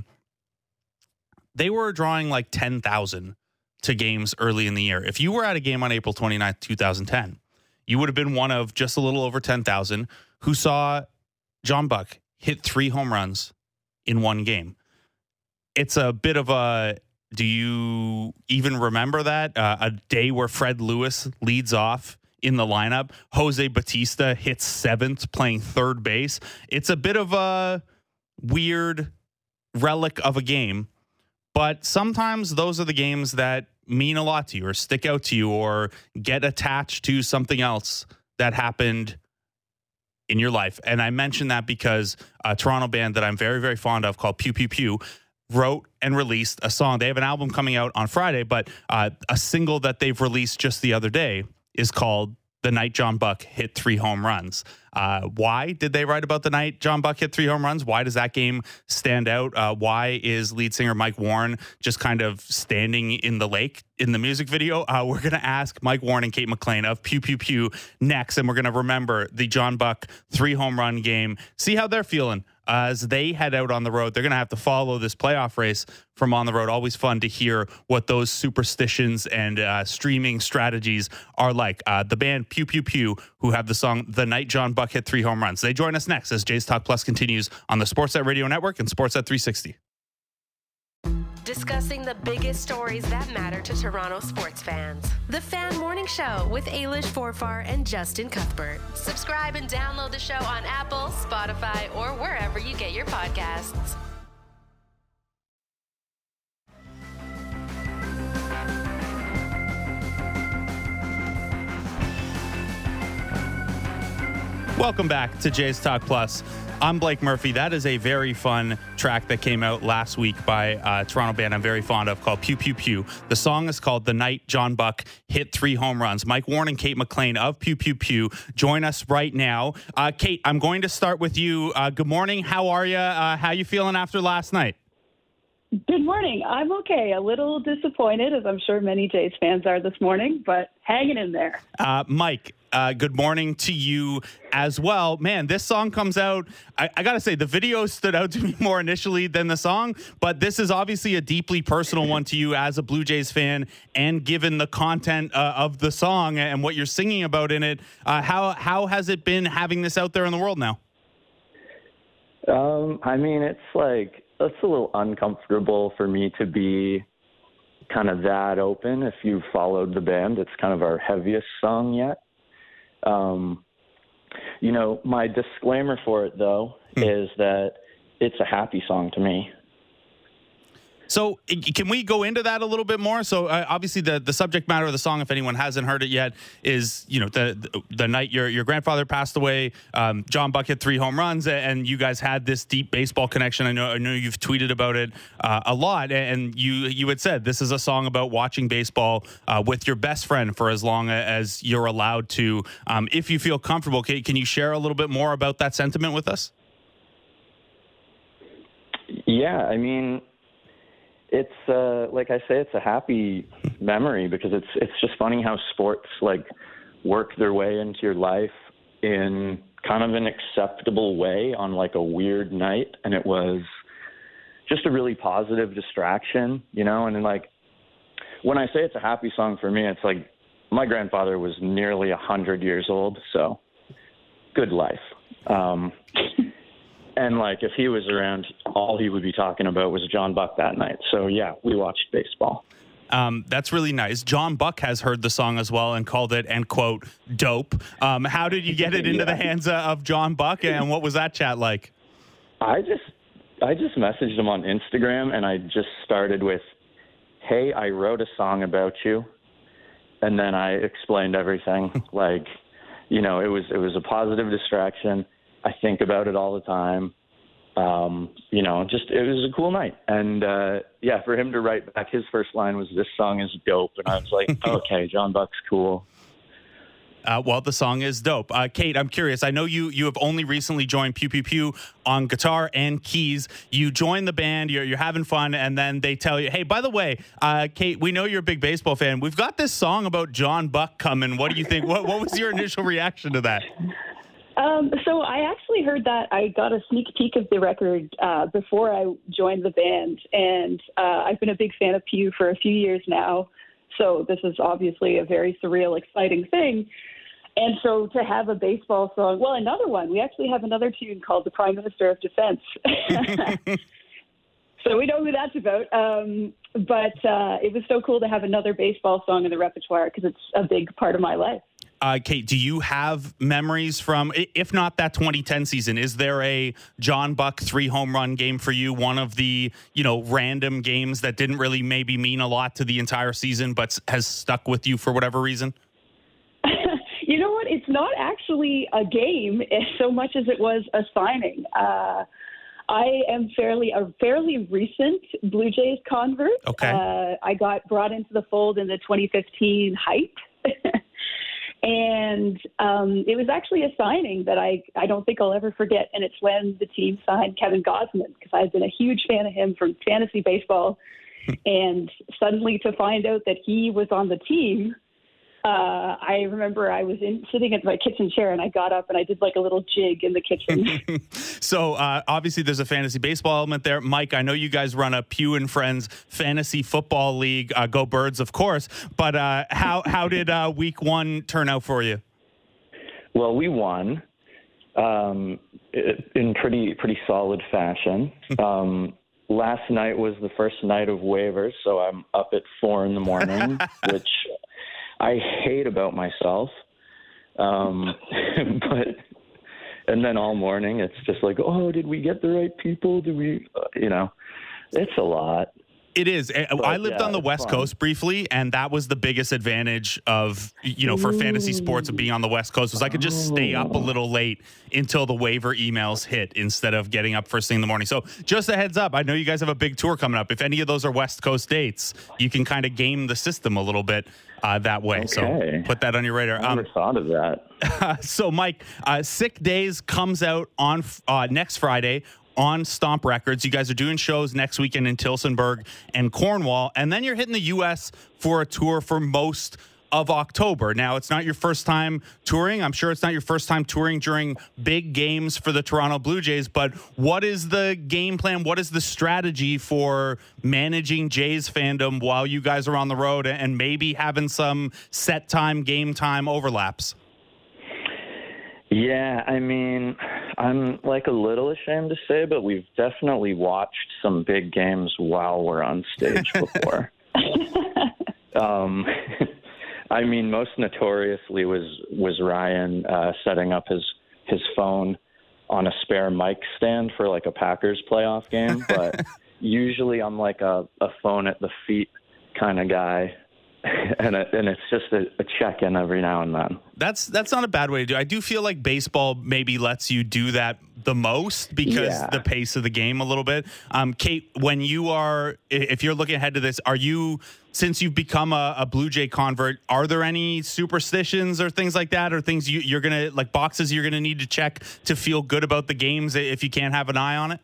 They were drawing like ten thousand to games early in the year. If you were at a game on April twenty-ninth, two thousand ten, you would have been one of just a little over ten thousand who saw John Buck hit three home runs in one game. It's a bit of a, do you even remember that? Uh, a day where Fred Lewis leads off in the lineup. Jose Bautista hits seventh playing third base. It's a bit of a weird relic of a game, but sometimes those are the games that mean a lot to you or stick out to you or get attached to something else that happened in your life. And I mention that because a Toronto band that I'm very, very fond of called Pew Pew Pew wrote and released a song. They have an album coming out on Friday, but uh, a single that they've released just the other day is called The Night John Buck Hit Three Home Runs. Uh, why did they write about the night John Buck hit three home runs? Why does that game stand out? Uh, why is lead singer Mike Warren just kind of standing in the lake in the music video? Uh, we're going to ask Mike Warren and Kate McLean of Pew Pew Pew next, and we're going to remember the John Buck three home run game, see how they're feeling as they head out on the road. They're going to have to follow this playoff race from on the road. Always fun to hear what those superstitions and uh, streaming strategies are like. Uh, the band Pew Pew Pew, who have the song The Night John Buck Hit Three Home Runs. They join us next as Jays Talk Plus continues on the Sportsnet Radio Network and Sportsnet three sixty.
Discussing the biggest stories that matter to Toronto sports fans. The Fan Morning Show with Ailish Forfar and Justin Cuthbert. Subscribe and download the show on Apple, Spotify, or wherever you get your podcasts.
Welcome back to Jay's Talk Plus. I'm Blake Murphy. That is a very fun track that came out last week by a Toronto band I'm very fond of called Pew Pew Pew. The song is called The Night John Buck Hit Three Home Runs. Mike Warren and Kate McLean of Pew Pew Pew join us right now. Uh, Kate, I'm going to start with you. Uh, good morning. How are you? Uh, how you feeling after last night?
Good morning. I'm okay. A little disappointed, as I'm sure many Jays fans are this morning, but hanging in there.
Uh, Mike, uh, good morning to you as well. Man, this song comes out. I, I got to say, the video stood out to me more initially than the song, but this is obviously a deeply personal one to you as a Blue Jays fan, and given the content uh, of the song and what you're singing about in it, uh, how, how has it been having this out there in the world now?
Um, I mean, it's like, it's a little uncomfortable for me to be kind of that open. If you've followed the band, it's kind of our heaviest song yet. Um, you know, my disclaimer for it, though, hmm. is that it's a happy song to me.
So can we go into that a little bit more? So uh, obviously the, the subject matter of the song, if anyone hasn't heard it yet, is, you know, the the, the night your your grandfather passed away, um, John Buck hit three home runs, and you guys had this deep baseball connection. I know I know you've tweeted about it uh, a lot, and you you had said this is a song about watching baseball uh, with your best friend for as long as you're allowed to. Um, if you feel comfortable, can, can you share a little bit more about that sentiment with us?
Yeah, I mean, it's uh, like I say, it's a happy memory because it's it's just funny how sports like work their way into your life in kind of an acceptable way on like a weird night, and it was just a really positive distraction, you know. And then, like, when I say it's a happy song for me, it's like my grandfather was nearly a hundred years old, so good life. Um, And, like, if he was around, all he would be talking about was John Buck that night. So, yeah, we watched baseball.
Um, that's really nice. John Buck has heard the song as well and called it, and quote, dope. Um, how did you get it into yeah. the hands of John Buck, and what was that chat like?
I just I just messaged him on Instagram, and I just started with, hey, I wrote a song about you. And then I explained everything. like, you know, it was it was a positive distraction. I think about it all the time. Um, you know, just it was a cool night. And, uh, yeah, for him to write back, his first line was, this song is dope. And I was like, okay, John Buck's cool.
Uh, well, the song is dope. Uh, Kate, I'm curious. I know you you have only recently joined Pew Pew Pew on guitar and keys. You join the band, you're, you're having fun, and then they tell you, hey, by the way, uh, Kate, we know you're a big baseball fan. We've got this song about John Buck coming. What do you think? What, what was your initial reaction to that?
Um, so I actually heard that. I got a sneak peek of the record uh, before I joined the band, and uh, I've been a big fan of Pew for a few years now. So this is obviously a very surreal, exciting thing. And so to have a baseball song, well, another one, we actually have another tune called The Prime Minister of Defense. So we know who that's about. Um, but uh, it was so cool to have another baseball song in the repertoire because it's a big part of my life.
Uh, Kate, do you have memories from, if not that twenty ten season, is there a John Buck three home run game for you? One of the, you know, random games that didn't really maybe mean a lot to the entire season, but has stuck with you for whatever reason?
You know what? It's not actually a game so much as it was a signing. Uh, I am fairly a fairly recent Blue Jays convert.
Okay.
Uh, I got brought into the fold in the twenty fifteen hype. And um, it was actually a signing that I, I don't think I'll ever forget. And it's when the team signed Kevin Gausman, because I've been a huge fan of him from fantasy baseball. And suddenly to find out that he was on the team, uh, I remember I was in, sitting at my kitchen chair, and I got up and I did like a little jig in the kitchen.
So uh, obviously there's a fantasy baseball element there. Mike, I know you guys run a Pew and Friends fantasy football league. Uh, go Birds, of course. But uh, how how did uh, week one turn out for you?
Well, we won um, in pretty pretty solid fashion. Um, last night was the first night of waivers, so I'm up at four in the morning, which I hate about myself. Um, but and then all morning it's just like, oh, did we get the right people? Did we, uh, you know, it's a lot.
It is. But, I lived yeah, on the West fun. Coast briefly, and that was the biggest advantage of, you know, for Ooh. fantasy sports of being on the West Coast was I could just stay up a little late until the waiver emails hit instead of getting up first thing in the morning. So just a heads up, I know you guys have a big tour coming up. If any of those are West Coast dates, you can kind of game the system a little bit uh, that way. Okay. So put that on your radar.
I never um, thought of that.
Uh, so, Mike, uh, Sick Days comes out on uh, next Friday on Stomp Records. You guys are doing shows next weekend in Tillsonburg and Cornwall, and then you're hitting the U S for a tour for most of October. Now, it's not your first time touring. I'm sure it's not your first time touring during big games for the Toronto Blue Jays, but what is the game plan? What is the strategy for managing Jays fandom while you guys are on the road and maybe having some set time, game time overlaps?
Yeah, I mean, I'm like a little ashamed to say, but we've definitely watched some big games while we're on stage before. um, I mean, most notoriously was was Ryan uh, setting up his his phone on a spare mic stand for like a Packers playoff game. But usually I'm like a, a phone at the feet kind of guy. And it, and it's just a, a check-in every now and then.
That's that's not a bad way to do it. I do feel like baseball maybe lets you do that the most because yeah. the pace of the game a little bit. Um, Kate, when you are, if you're looking ahead to this, are you, since you've become a, a Blue Jay convert, are there any superstitions or things like that, or things you, you're going to, like boxes you're going to need to check to feel good about the games if you can't have an eye on it?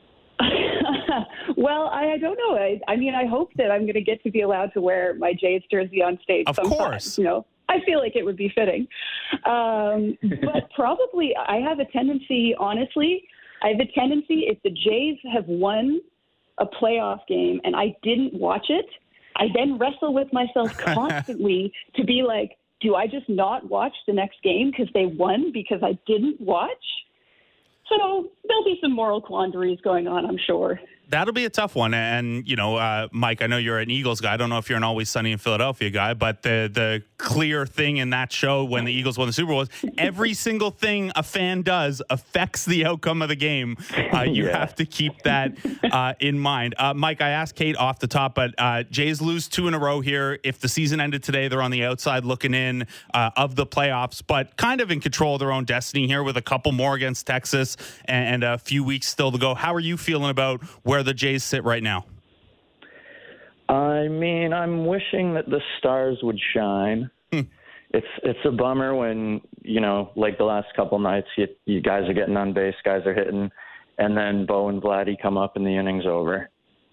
Well, I, I don't know. I, I mean, I hope that I'm going to get to be allowed to wear my Jays jersey on stage.
Of
sometimes,
course.
You know, I feel like it would be fitting. Um, but probably I have a tendency, honestly, I have a tendency if the Jays have won a playoff game and I didn't watch it, I then wrestle with myself constantly to be like, do I just not watch the next game because they won because I didn't watch? So there'll be some moral quandaries going on, I'm sure.
That'll be a tough one. And, you know, uh, Mike, I know you're an Eagles guy. I don't know if you're an Always Sunny in Philadelphia guy, but the the clear thing in that show when the Eagles won the Super Bowl is every single thing a fan does affects the outcome of the game. Uh, you yeah. have to keep that uh, in mind. Uh, Mike, I asked Kate off the top, but uh, Jays lose two in a row here. If the season ended today, they're on the outside looking in uh, of the playoffs, but kind of in control of their own destiny here with a couple more against Texas and, and a few weeks still to go. How are you feeling about where the Jays sit right now?
I mean, I'm wishing that the stars would shine. Hmm. It's it's a bummer when, you know, like the last couple nights, you, you guys are getting on base, guys are hitting, and then Bo and Vladdy come up and the inning's over.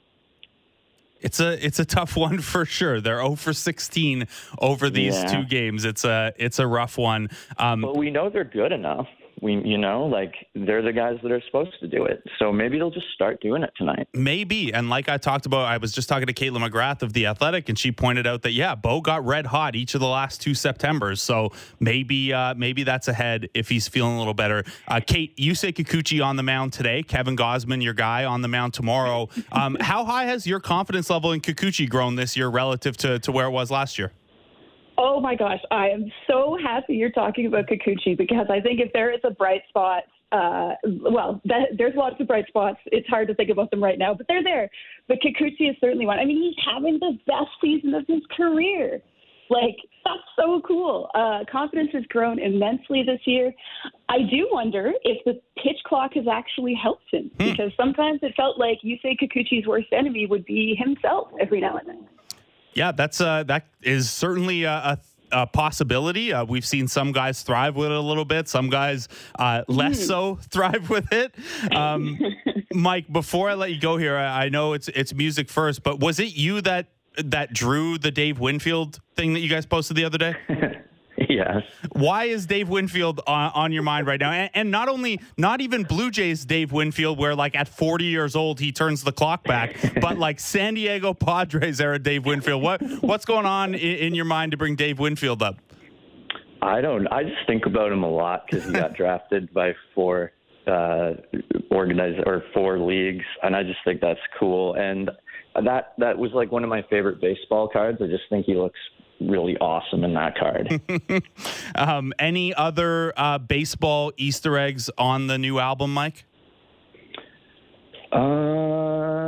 It's a it's a tough one for sure. They're zero for sixteen over these yeah. two games. It's a it's a rough one. Um,
but we know they're good enough. We, you know, like they're the guys that are supposed to do it. So maybe they'll just start doing it tonight.
Maybe. And like I talked about, I was just talking to Caitlin McGrath of The Athletic, and she pointed out that, yeah, Bo got red hot each of the last two Septembers. So maybe uh, maybe that's ahead if he's feeling a little better. Uh, Kate, Yusei Kikuchi on the mound today. Kevin Gausman, your guy, on the mound tomorrow. Um, how high has your confidence level in Kikuchi grown this year relative to, to where it was last year?
Oh, my gosh. I am so happy you're talking about Kikuchi because I think if there is a bright spot, uh, well, that, there's lots of bright spots. It's hard to think about them right now, but they're there. But Kikuchi is certainly one. I mean, he's having the best season of his career. Like, that's so cool. Uh, confidence has grown immensely this year. I do wonder if the pitch clock has actually helped him hmm. because sometimes it felt like Yusei Kikuchi's worst enemy would be himself every now and then.
Yeah, that's uh, that is certainly a, a, a possibility. Uh, we've seen some guys thrive with it a little bit, some guys uh, less mm. so thrive with it. Um, Mike, before I let you go here, I, I know it's it's music first, but was it you that that drew the Dave Winfield thing that you guys posted the other day?
Yes.
Why is Dave Winfield on, on your mind right now? And, and not only, not even Blue Jays Dave Winfield, where like at forty years old he turns the clock back, but like San Diego Padres era Dave Winfield. What what's going on in, in your mind to bring Dave Winfield up?
I don't. I just think about him a lot because he got drafted by four uh, organized or four leagues, and I just think that's cool. And that that was like one of my favorite baseball cards. I just think he looks really awesome in that card.
um, any other uh, baseball Easter eggs on the new album, Mike?
Uh,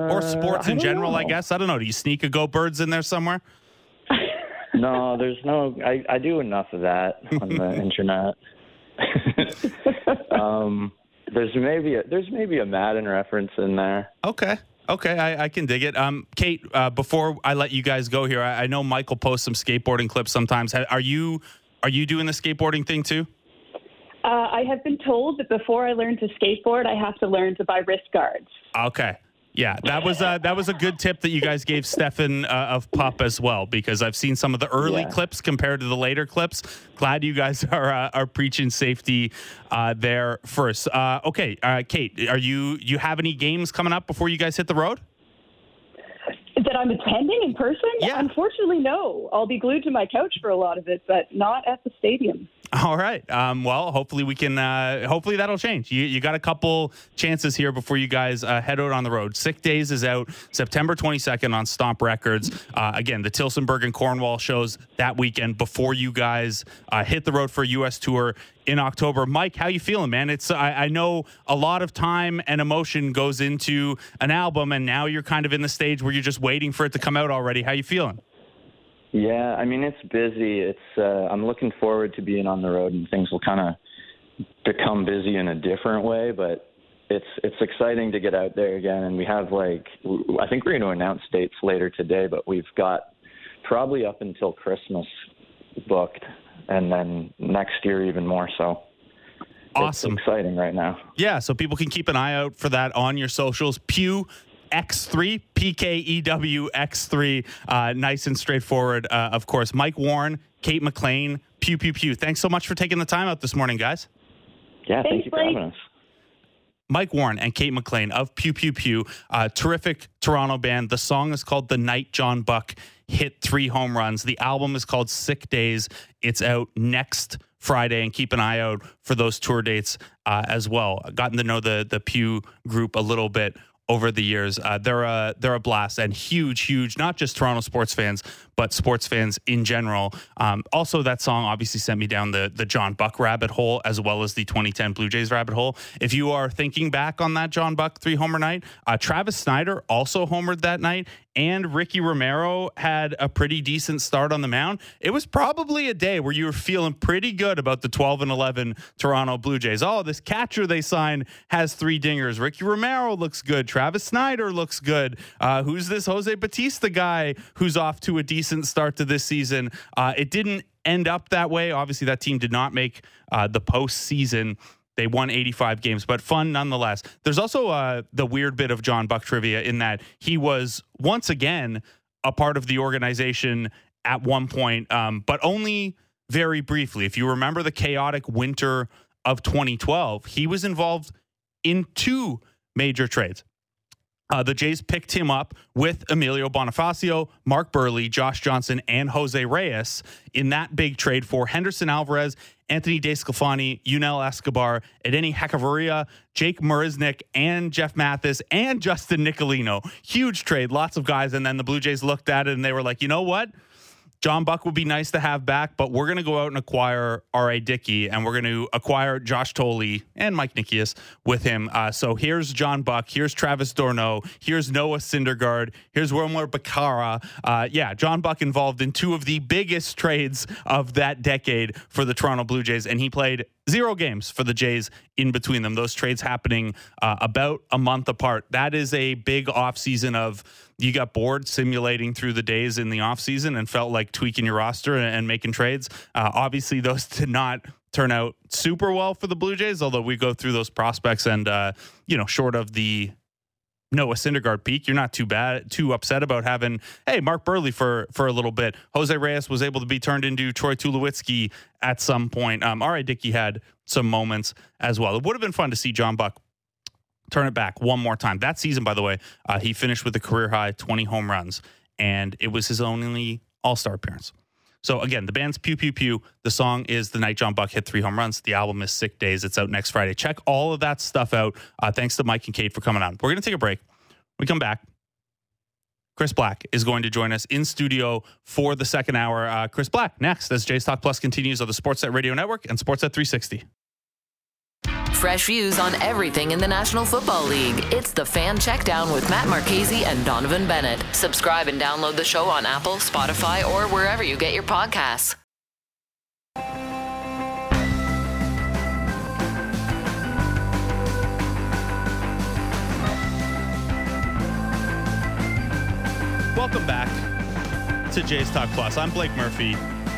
or sports
I
in
don't
general,
know.
I guess. I don't know. Do you sneak a Go Birds in there somewhere?
No, there's no. I, I do enough of that on the internet. um, there's maybe a, there's maybe a Madden reference in there.
Okay. Okay, I, I can dig it. Um, Kate, uh, before I let you guys go here, I, I know Michael posts some skateboarding clips sometimes. Ha- Are you are you doing the skateboarding thing too?
Uh, I have been told that before I learn to skateboard, I have to learn to buy wrist guards.
Okay. Yeah, that was uh, that was a good tip that you guys gave Stefan uh, of Pup as well, because I've seen some of the early
Yeah.
clips compared to the later clips. Glad you guys are uh, are preaching safety uh, there first. Uh, okay, uh, Kate, are you you have any games coming up before you guys hit the road?
That I'm attending in person?
Yeah.
Unfortunately, no. I'll be glued to my couch for a lot of it, but not at the stadium.
All right. Um, well, hopefully we can. Uh, hopefully that'll change. You you got a couple chances here before you guys uh, head out on the road. Sick Days is out September twenty-second on Stomp Records. Uh, again, the Tilsonburg and Cornwall shows that weekend before you guys uh, hit the road for a U S tour in October. Mike, how you feeling, man? It's I, I know a lot of time and emotion goes into an album, and now you're kind of in the stage where you're just waiting for it to come out already. How you feeling?
Yeah, I mean, it's busy. It's uh, I'm looking forward to being on the road, and things will kind of become busy in a different way. But it's it's exciting to get out there again. And we have like I think we're going to announce dates later today, but we've got probably up until Christmas booked, and then next year even more. So
Awesome.
it's exciting right now.
Yeah, so people can keep an eye out for that on your socials. Pew X three, P K E W X three, uh, nice and straightforward, uh, of course. Mike Warren, Kate McLean, Pew Pew Pew. Thanks so much for taking the time out this morning, guys.
Yeah,
Thanks,
thank you for
Blake.
having us.
Mike Warren and Kate McLean of Pew Pew Pew, uh, terrific Toronto band. The song is called The Night John Buck Hit Three Home Runs. The album is called Sick Days. It's out next Friday, and keep an eye out for those tour dates uh, as well. I've gotten to know the the Pew group a little bit over the years. Uh, they're a they're a blast, and huge, huge, not just Toronto sports fans, but sports fans in general. Um, also, that song obviously sent me down the the John Buck rabbit hole, as well as the twenty ten Blue Jays rabbit hole. If you are thinking back on that John Buck three homer night, uh, Travis Snyder also homered that night, and Ricky Romero had a pretty decent start on the mound. It was probably a day where you were feeling pretty good about the twelve and eleven Toronto Blue Jays. Oh, this catcher they signed has three dingers. Ricky Romero looks good. Travis Snyder looks good. Uh, who's this Jose Bautista guy who's off to a decent start to this season? Uh, it didn't end up that way. Obviously, that team did not make uh, the postseason. They won eighty-five games, but fun nonetheless. There's also uh, the weird bit of John Buck trivia in that he was once again a part of the organization at one point, um, but only very briefly. If you remember the chaotic winter of twenty twelve, he was involved in two major trades. Uh, the Jays picked him up with Emilio Bonifacio, Mark Burley, Josh Johnson, and Jose Reyes in that big trade for Henderson Alvarez, Anthony DeSclafani, Yunel Escobar, Edeni Hechavarria, Jake Marisnick, and Jeff Mathis, and Justin Nicolino. Huge trade, lots of guys. And then the Blue Jays looked at it and they were like, you know what? John Buck would be nice to have back, but we're going to go out and acquire R A. Dickey, and we're going to acquire Josh Tolley and Mike Nikias with him. Uh, so here's John Buck. Here's Travis d'Ormeau. Here's Noah Syndergaard. Here's Wilmer Becerra. Uh, yeah, John Buck involved in two of the biggest trades of that decade for the Toronto Blue Jays, and he played zero games for the Jays in between them. Those trades happening uh, about a month apart. That is a big offseason of you got bored simulating through the days in the offseason and felt like tweaking your roster and, and making trades. Uh, obviously, those did not turn out super well for the Blue Jays, although we go through those prospects and, uh, you know, short of the Noah Syndergaard peak, you're not too bad, too upset about having, hey, Mark Burley for for a little bit. Jose Reyes was able to be turned into Troy Tulowitzki at some point. Um, R A. Dickey had some moments as well. It would have been fun to see John Buck turn it back one more time. That season, by the way, uh, he finished with a career high twenty home runs, and it was his only All-Star appearance. So again, the band's Pew Pew Pew. The song is The Night John Buck Hit Three Home Runs. The album is Sick Days. It's out next Friday. Check all of that stuff out. Uh, thanks to Mike and Kate for coming on. We're going to take a break. When we come back, Chris Black is going to join us in studio for the second hour. Uh, Chris Black next as Jays Talk Plus continues on the Sportsnet Radio Network and Sportsnet three sixty.
fresh views on everything in the National Football League. It's the Fan Checkdown with Matt Marchese and Donovan Bennett. Subscribe and download the show on Apple, Spotify, or wherever you get your podcasts.
Welcome back to Jays Talk Plus. I'm Blake Murphy.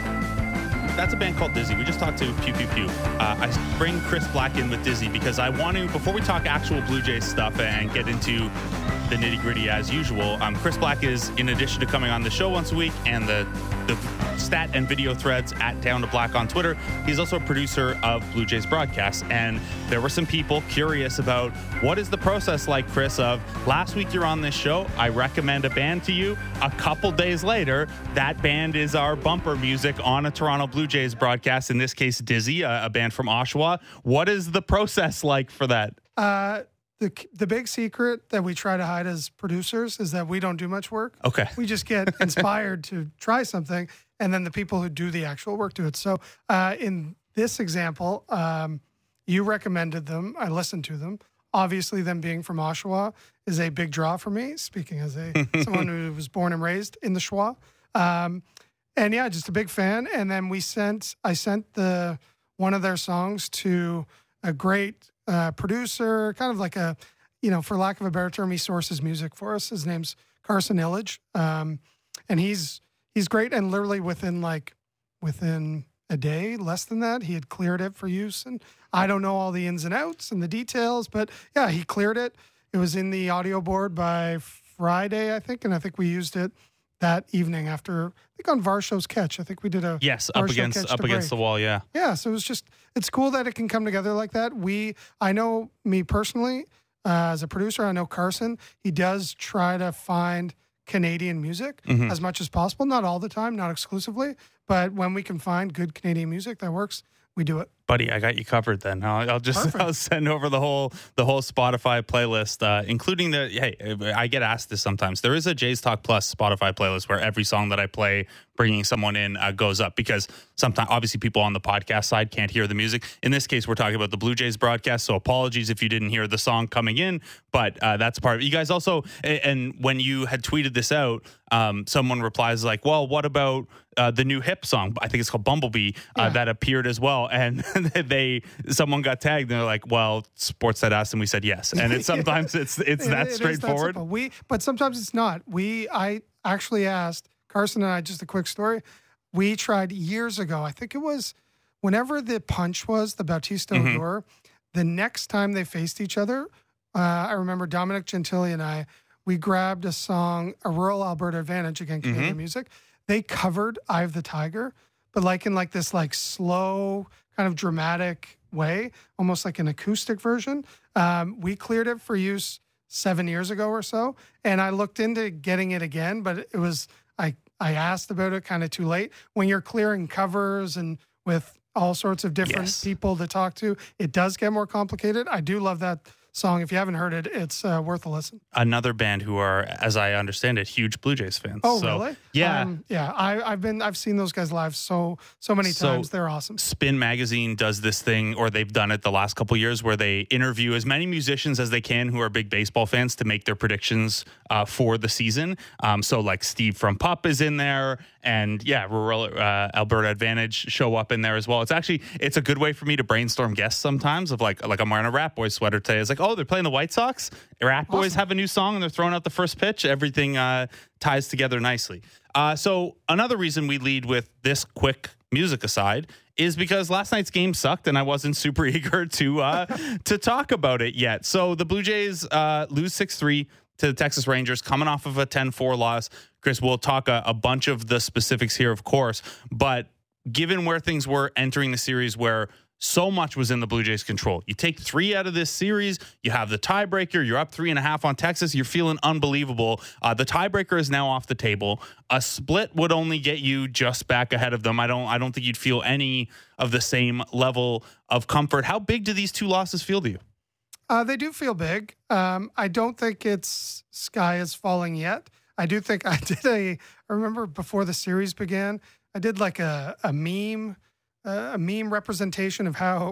That's a band called Dizzy. We just talked to Pew Pew Pew. Uh, I bring Chris Black in with Dizzy because I want to, before we talk actual Blue Jays stuff and get into the nitty gritty as usual, um, Chris Black is, in addition to coming on the show once a week and the, the stat and video threads at Down to Black on Twitter, he's also a producer of Blue Jays broadcasts. And there were some people curious about what is the process like, Chris, of last week you're on this show, I recommend a band to you. A couple days later, that band is our bumper music on a Toronto Blue Jays broadcast, in this case, Dizzy, a, a band from Oshawa. What is the process like for that?
Uh, the the big secret that we try to hide as producers is that we don't do much work.
Okay.
We just get inspired to try something, and then the people who do the actual work do it. So uh, in this example, um, you recommended them. I listened to them. Obviously, them being from Oshawa is a big draw for me, speaking as a someone who was born and raised in the Schwa. Um, and yeah, just a big fan. And then we sent, I sent the one of their songs to a great uh, producer, kind of like a, you know, for lack of a better term, he sources music for us. His name's Carson Illage. Um, and he's, he's great. And literally within like, within a day, less than that, he had cleared it for use. And I don't know all the ins and outs and the details, but yeah, he cleared it. It was in the audio board by Friday, I think. And I think we used it that evening after, I think on Varsho's Catch. I think we did a
yes up
Varsho
against up against
break.
the wall. Yeah,
yeah. So it was just, it's cool that it can come together like that. We, I know me personally uh, as a producer, I know Carson. He does try to find Canadian music
mm-hmm.
as much as possible. Not all the time, not exclusively, but when we can find good Canadian music that works, we do it.
Buddy, I got you covered. Then I'll, I'll just
Perfect.
I'll send over the whole the whole Spotify playlist, uh, including the. Hey, I get asked this sometimes. There is a Jays Talk Plus Spotify playlist where every song that I play, bringing someone in, uh, goes up because sometimes, obviously, people on the podcast side can't hear the music. In this case, we're talking about the Blue Jays broadcast, so apologies if you didn't hear the song coming in, but uh, that's part of it. You guys also, and when you had tweeted this out, um, someone replies like, "Well, what about uh, the new hip song? I think it's called Bumblebee uh,
yeah.
that appeared as well." And they someone got tagged and they're like, well, Sportsnet asked and we said yes. And it's sometimes it's it's
It-
that
it is
straightforward.
simple. we, but sometimes it's not. We, I actually asked Carson and I, just a quick story. We tried years ago. I think it was whenever the punch was the Bautista
Mhm.
Odor. The next time they faced each other, uh, I remember Dominic Gentili and I, we grabbed a song, a Rural Alberta Advantage, again, Canadian
Mhm.
music. They covered Eye of the Tiger, but like in like this like slow kind of dramatic way, almost like an acoustic version. Um, we cleared it for use seven years ago or so, and I looked into getting it again, but it was I I asked about it kind of too late. When you're clearing covers and with all sorts of different
Yes.
people to talk to, it does get more complicated. I do love that song. If you haven't heard it, it's uh, worth a listen.
Another band who are, as I understand it, huge Blue Jays fans.
Oh,
So,
really?
Yeah.
Um, yeah. I, I've been, I've seen those guys live so, so many
So-
times. They're awesome.
Spin Magazine does this thing, or they've done it the last couple of years, where they interview as many musicians as they can who are big baseball fans to make their predictions uh, for the season. Um, so like Steve from Pup is in there, and yeah, Rural uh, Alberta Advantage show up in there as well. It's actually it's a good way for me to brainstorm guests sometimes. Of like like I'm wearing a Rat Boys sweater today. It's like, oh, they're playing the White Sox. Rat Boys
Awesome.
have a new song and they're throwing out the first pitch. Everything uh, ties together nicely. Uh, so another reason we lead with this quick music aside is because last night's game sucked and I wasn't super eager to uh, to talk about it yet. So the Blue Jays uh, lose six three to the Texas Rangers, coming off of a ten four loss. Chris, we'll talk a, a bunch of the specifics here, of course, but given where things were entering the series, where so much was in the Blue Jays' control. You take three out of this series, you have the tiebreaker, you're up three and a half on Texas, you're feeling unbelievable. Uh, the tiebreaker is now off the table. A split would only get you just back ahead of them. I don't I don't think you'd feel any of the same level of comfort. How big do these two losses feel to you?
Uh, they do feel big. Um, I don't think it's sky is falling yet. I do think I did a, I remember before the series began, I did like a, a meme, uh, a meme representation of how,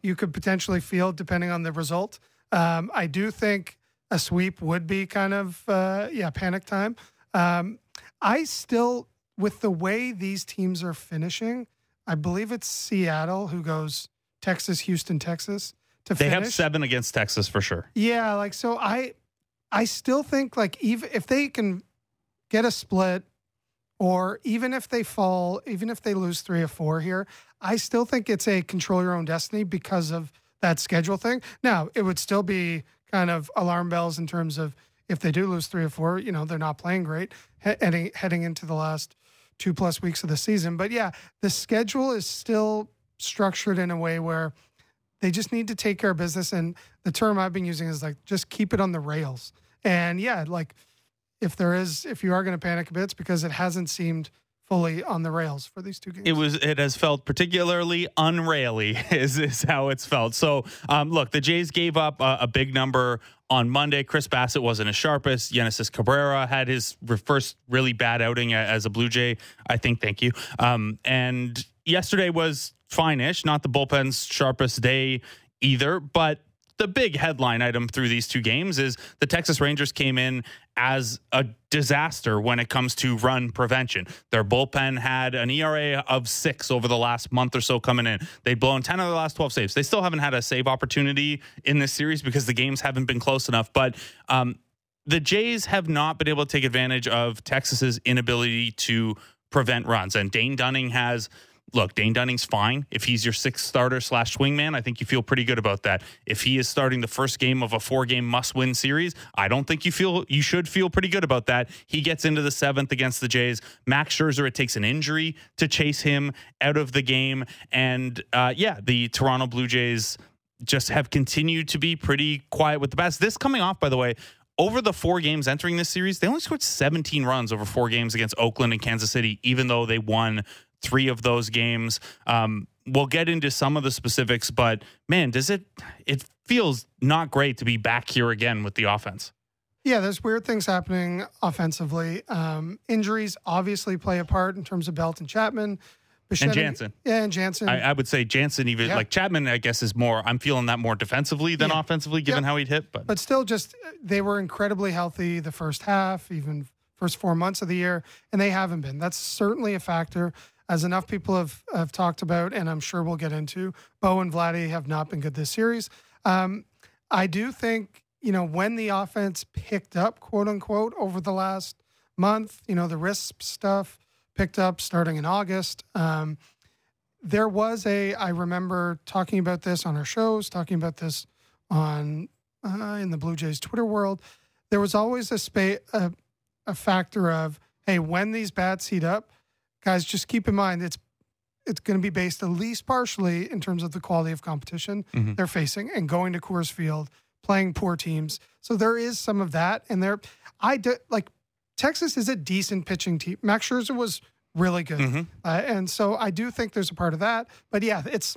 you could potentially field depending on the result. Um, I do think a sweep would be kind of, uh, yeah, panic time. Um, I still, with the way these teams are finishing, I believe it's Seattle who goes Texas, Houston, Texas to
they
finish.
They have seven against Texas for sure.
Yeah, like, so I, I still think, like, even if they can get a split, or even if they fall, even if they lose three or four here, I still think it's a control your own destiny because of that schedule thing. Now, it would still be kind of alarm bells in terms of if they do lose three or four, you know, they're not playing great heading, heading into the last two plus weeks of the season. But yeah, the schedule is still structured in a way where they just need to take care of business. And the term I've been using is like, just keep it on the rails. And yeah, like if there is, if you are going to panic a bit, it's because it hasn't seemed fully on the rails for these two games.
It was. It has felt particularly unraily, is, is how it's felt. So, um, look, the Jays gave up a, a big number on Monday. Chris Bassett wasn't his sharpest. Genesis Cabrera had his first really bad outing as a Blue Jay, I think. Thank you. Um, and yesterday was fine-ish, not the bullpen's sharpest day either, but the big headline item through these two games is the Texas Rangers came in as a disaster when it comes to run prevention. Their bullpen had an E R A of six over the last month or so coming in. They'd blown ten of the last twelve saves. They still haven't had a save opportunity in this series because the games haven't been close enough. But um, the Jays have not been able to take advantage of Texas's inability to prevent runs. And Dane Dunning has... Look, Dane Dunning's fine. If he's your sixth starter slash swingman, I think you feel pretty good about that. If he is starting the first game of a four-game must-win series, I don't think you feel you should feel pretty good about that. He gets into the seventh against the Jays. Max Scherzer, it takes an injury to chase him out of the game. And, uh, yeah, the Toronto Blue Jays just have continued to be pretty quiet with the bats. This coming off, by the way, over the four games entering this series, they only scored seventeen runs over four games against Oakland and Kansas City, even though they won three of those games. Um, we'll get into some of the specifics, but man, does it, it feels not great to be back here again with the offense.
Yeah, there's weird things happening offensively. Um, injuries obviously play a part in terms of Belt and Chapman. Bichette,
and Jansen.
Yeah, and Jansen.
I, I would say Jansen even, yeah. like Chapman, I guess, is more, I'm feeling that more defensively than yeah. offensively, given yeah. how he'd hit. But.
but still, just, they were incredibly healthy the first half, even first four months of the year, and they haven't been. That's certainly a factor. As enough people have, have talked about, and I'm sure we'll get into, Bo and Vladdy have not been good this series. Um, I do think, you know, when the offense picked up, quote unquote, over the last month, you know, the wrist stuff picked up starting in August. Um, there was a, I remember talking about this on our shows, talking about this on uh, in the Blue Jays Twitter world. There was always a, spa- a, a factor of, hey, when these bats heat up, guys, just keep in mind, it's it's going to be based at least partially in terms of the quality of competition mm-hmm. they're facing and going to Coors Field, playing poor teams. So there is some of that. And there, I do, like, Texas is a decent pitching team. Max Scherzer was really good. Mm-hmm. Uh, and so I do think there's a part of that. But yeah, it's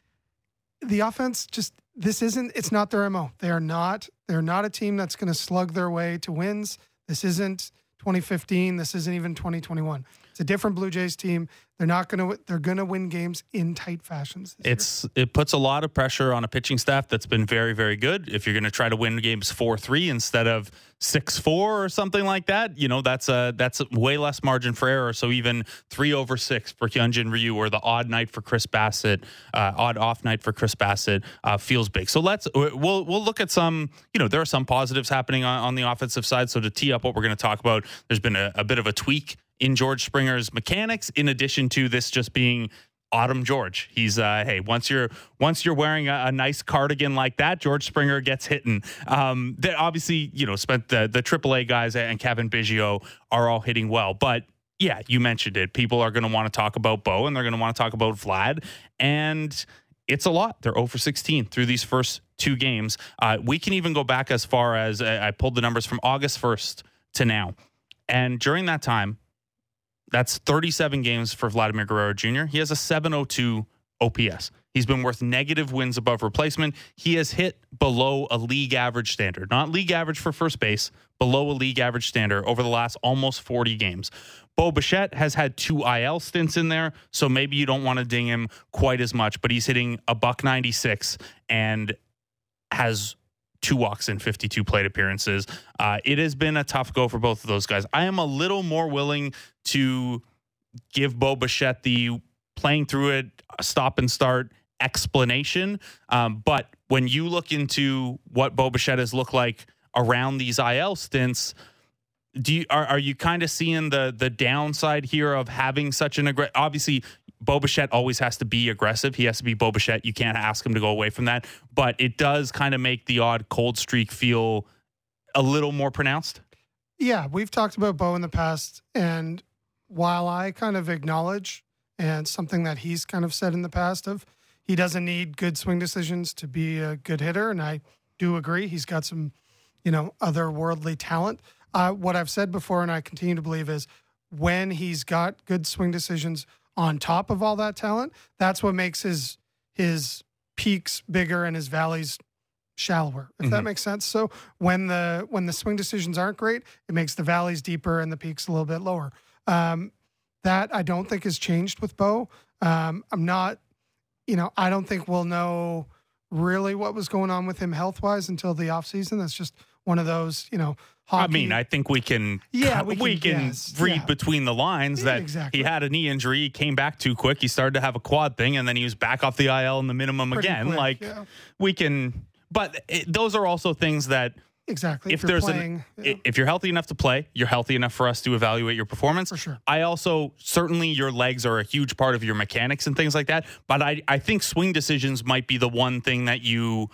the offense just, this isn't, it's not their M O. They are not, they're not a team that's going to slug their way to wins. This isn't twenty fifteen. This isn't even twenty twenty-one. It's a different Blue Jays team. They're not going to. They're going to win games in tight fashions.
It's year. It puts a lot of pressure on a pitching staff that's been very, very good. If you're going to try to win games four three instead of six four or something like that, you know that's a that's a way less margin for error. So even three over six for Hyunjin Ryu, or the odd night for Chris Bassett, uh, odd off night for Chris Bassett uh, feels big. So let's we'll we'll look at some. You know, there are some positives happening on, on the offensive side. So to tee up what we're going to talk about, there's been a, a bit of a tweak in George Springer's mechanics, in addition to this just being Autumn George. He's uh, hey, once you're once you're wearing a, a nice cardigan like that, George Springer gets hitting. Um, they obviously, you know, spent the the triple A guys and Kevin Biggio are all hitting well, but yeah, you mentioned it. People are going to want to talk about Bo, and they're going to want to talk about Vlad, and it's a lot. They're zero for sixteen through these first two games. Uh, we can even go back as far as uh, I pulled the numbers from August first to now, and during that time. That's thirty-seven games for Vladimir Guerrero Junior He has a seven oh two O P S. He's been worth negative wins above replacement. He has hit below a league average standard, not league average for first base, below a league average standard over the last almost forty games. Bo Bichette has had two I L stints in there, so maybe you don't want to ding him quite as much, but he's hitting a buck ninety-six and has two walks in fifty-two plate appearances. Uh, it has been a tough go for both of those guys. I am a little more willing to give Bo Bichette the playing through it, stop and start explanation. Um, but when you look into what Bo Bichette has looked like around these I L stints, do you, are, are you kind of seeing the the downside here of having such an aggressive, obviously Bo Bichette always has to be aggressive. He has to be Bo Bichette. You can't ask him to go away from that, but it does kind of make the odd cold streak feel a little more pronounced.
Yeah, we've talked about Bo in the past, and while I kind of acknowledge, and something that he's kind of said in the past, of he doesn't need good swing decisions to be a good hitter, and I do agree. He's got some, you know, otherworldly talent. Uh, what I've said before, and I continue to believe, is when he's got good swing decisions on top of all that talent, that's what makes his his peaks bigger and his valleys shallower, if mm-hmm. that makes sense. So when the when the swing decisions aren't great, it makes the valleys deeper and the peaks a little bit lower. Um, that I don't think has changed with Bo. Um, I'm not, you know, I don't think we'll know really what was going on with him health-wise until the offseason. That's just one of those, you know, hockey.
I mean, I think we can
yeah, we can,
we can
yes,
read
yeah.
between the lines that
exactly.
he had a knee injury, he came back too quick, he started to have a quad thing, and then he was back off the I L in the minimum
Pretty
again.
quick,
like
yeah.
we can, but it, those are also things that
exactly.
If,
if
there's
playing,
an,
yeah.
if you're healthy enough to play, you're healthy enough for us to evaluate your performance.
For sure.
I also certainly your legs are a huge part of your mechanics and things like that. But I I think swing decisions might be the one thing that you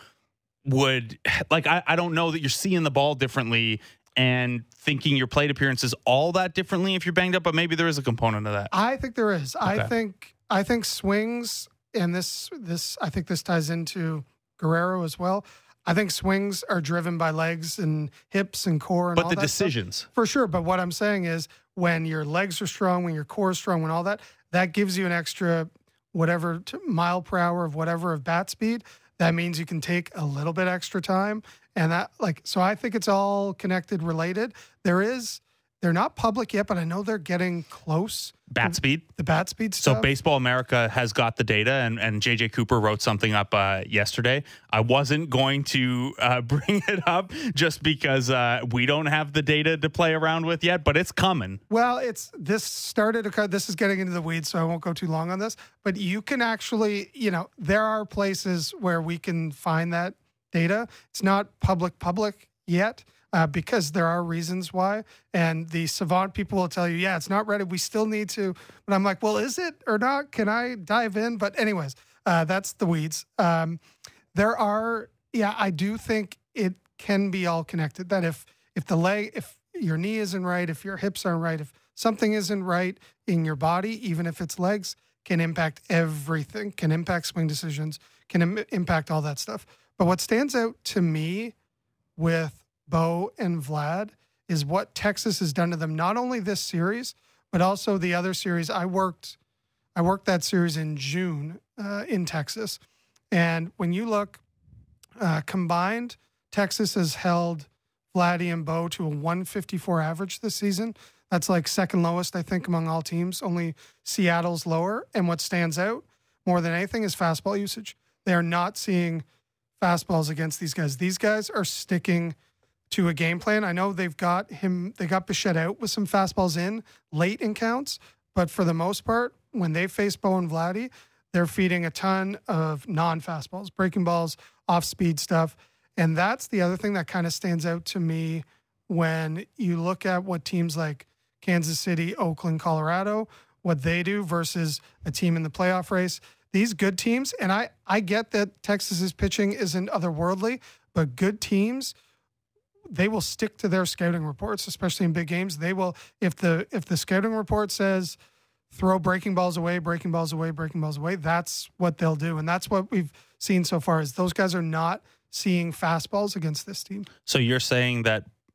would like. I, I don't know that you're seeing the ball differently and thinking your plate appearances all that differently if you're banged up, but maybe there is a component of that.
I think there is.
Okay.
I think I think swings, and this this I think this ties into Guerrero as well. I think swings are driven by legs and hips and core and
but
all
the
that
decisions
stuff. For sure. But what I'm saying is when your legs are strong, when your core is strong, when all that, that gives you an extra whatever to mile per hour of whatever of bat speed. That means you can take a little bit extra time. And that, like, so I think it's all connected, related. There is, they're not public yet, but I know they're getting close.
Bat speed?
The bat speed stuff.
So Baseball America has got the data, and, and J J Cooper wrote something up uh, yesterday. I wasn't going to uh, bring it up just because uh, we don't have the data to play around with yet, but it's coming.
Well, it's this started, this is getting into the weeds, so I won't go too long on this, but you can actually, you know, there are places where we can find that data. It's not public public yet. Uh, because there are reasons why. And the savant people will tell you, yeah, it's not ready. We still need to. But I'm like, well, is it or not? Can I dive in? But anyways, uh, that's the weeds. Um, there are, yeah, I do think it can be all connected. That if if the leg, if your knee isn't right, if your hips aren't right, if something isn't right in your body, even if it's legs, can impact everything, can impact swing decisions, can Im- impact all that stuff. But what stands out to me with Bo and Vlad is what Texas has done to them. Not only this series, but also the other series. I worked, I worked that series in June uh, in Texas, and when you look uh, combined, Texas has held Vladdy and Bo to a one fifty-four average this season. That's like second lowest, I think, among all teams. Only Seattle's lower. And what stands out more than anything is fastball usage. They are not seeing fastballs against these guys. These guys are sticking to a game plan. I know they've got him, they got Bichette out with some fastballs in late in counts, but for the most part, when they face Bo and Vladdy, they're feeding a ton of non-fastballs, breaking balls, off-speed stuff. And that's the other thing that kind of stands out to me when you look at what teams like Kansas City, Oakland, Colorado, what they do versus a team in the playoff race. These good teams, and I, I get that Texas's pitching isn't otherworldly, but good teams, they will stick to their scouting reports, especially in big games. They will, if the if the scouting report says throw breaking balls away, breaking balls away, breaking balls away, that's what they'll do. And that's what we've seen so far is those guys are not seeing fastballs against this team.
So you're saying that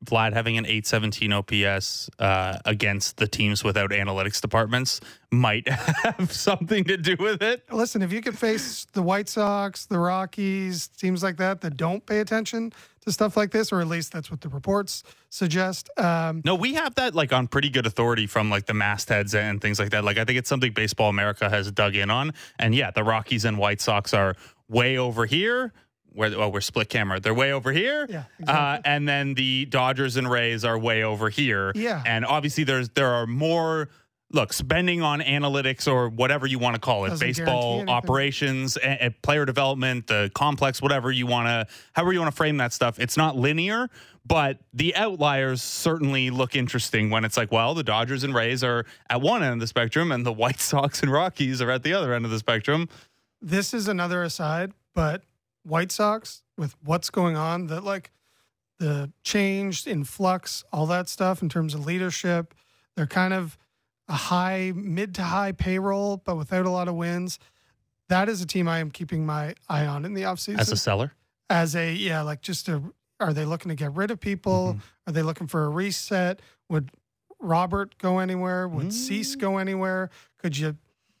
Vlad having an eight seventeen O P S uh, against the teams without analytics departments might have something to do with it.
Listen, if you could face the White Sox, the Rockies, teams like that that don't pay attention to stuff like this, or at least that's what the reports suggest. Um,
no, we have that like on pretty good authority from like the mastheads and things like that. Like I think it's something Baseball America has dug in on. And yeah, the Rockies and White Sox are way over here. Where well, we're split camera. They're way over here.
Yeah, exactly.
uh, and then the Dodgers and Rays are way over here.
Yeah.
And obviously there's there are more look, spending on analytics or whatever you want to call it,
Doesn't
baseball operations, and, and player development, the complex, whatever you want to, however you want to frame that stuff. It's not linear, but the outliers certainly look interesting when it's like, well, the Dodgers and Rays are at one end of the spectrum and the White Sox and Rockies are at the other end of the spectrum.
This is another aside, but White Sox, with what's going on, that like the change in flux, all that stuff in terms of leadership, they're kind of a high, mid to high payroll, but without a lot of wins. That is a team I am keeping my eye on in the offseason.
As a seller?
As a, yeah, like just a, are they looking to get rid of people? Mm-hmm. Are they looking for a reset? Would Robert go anywhere? Would mm. Cease go anywhere? Could you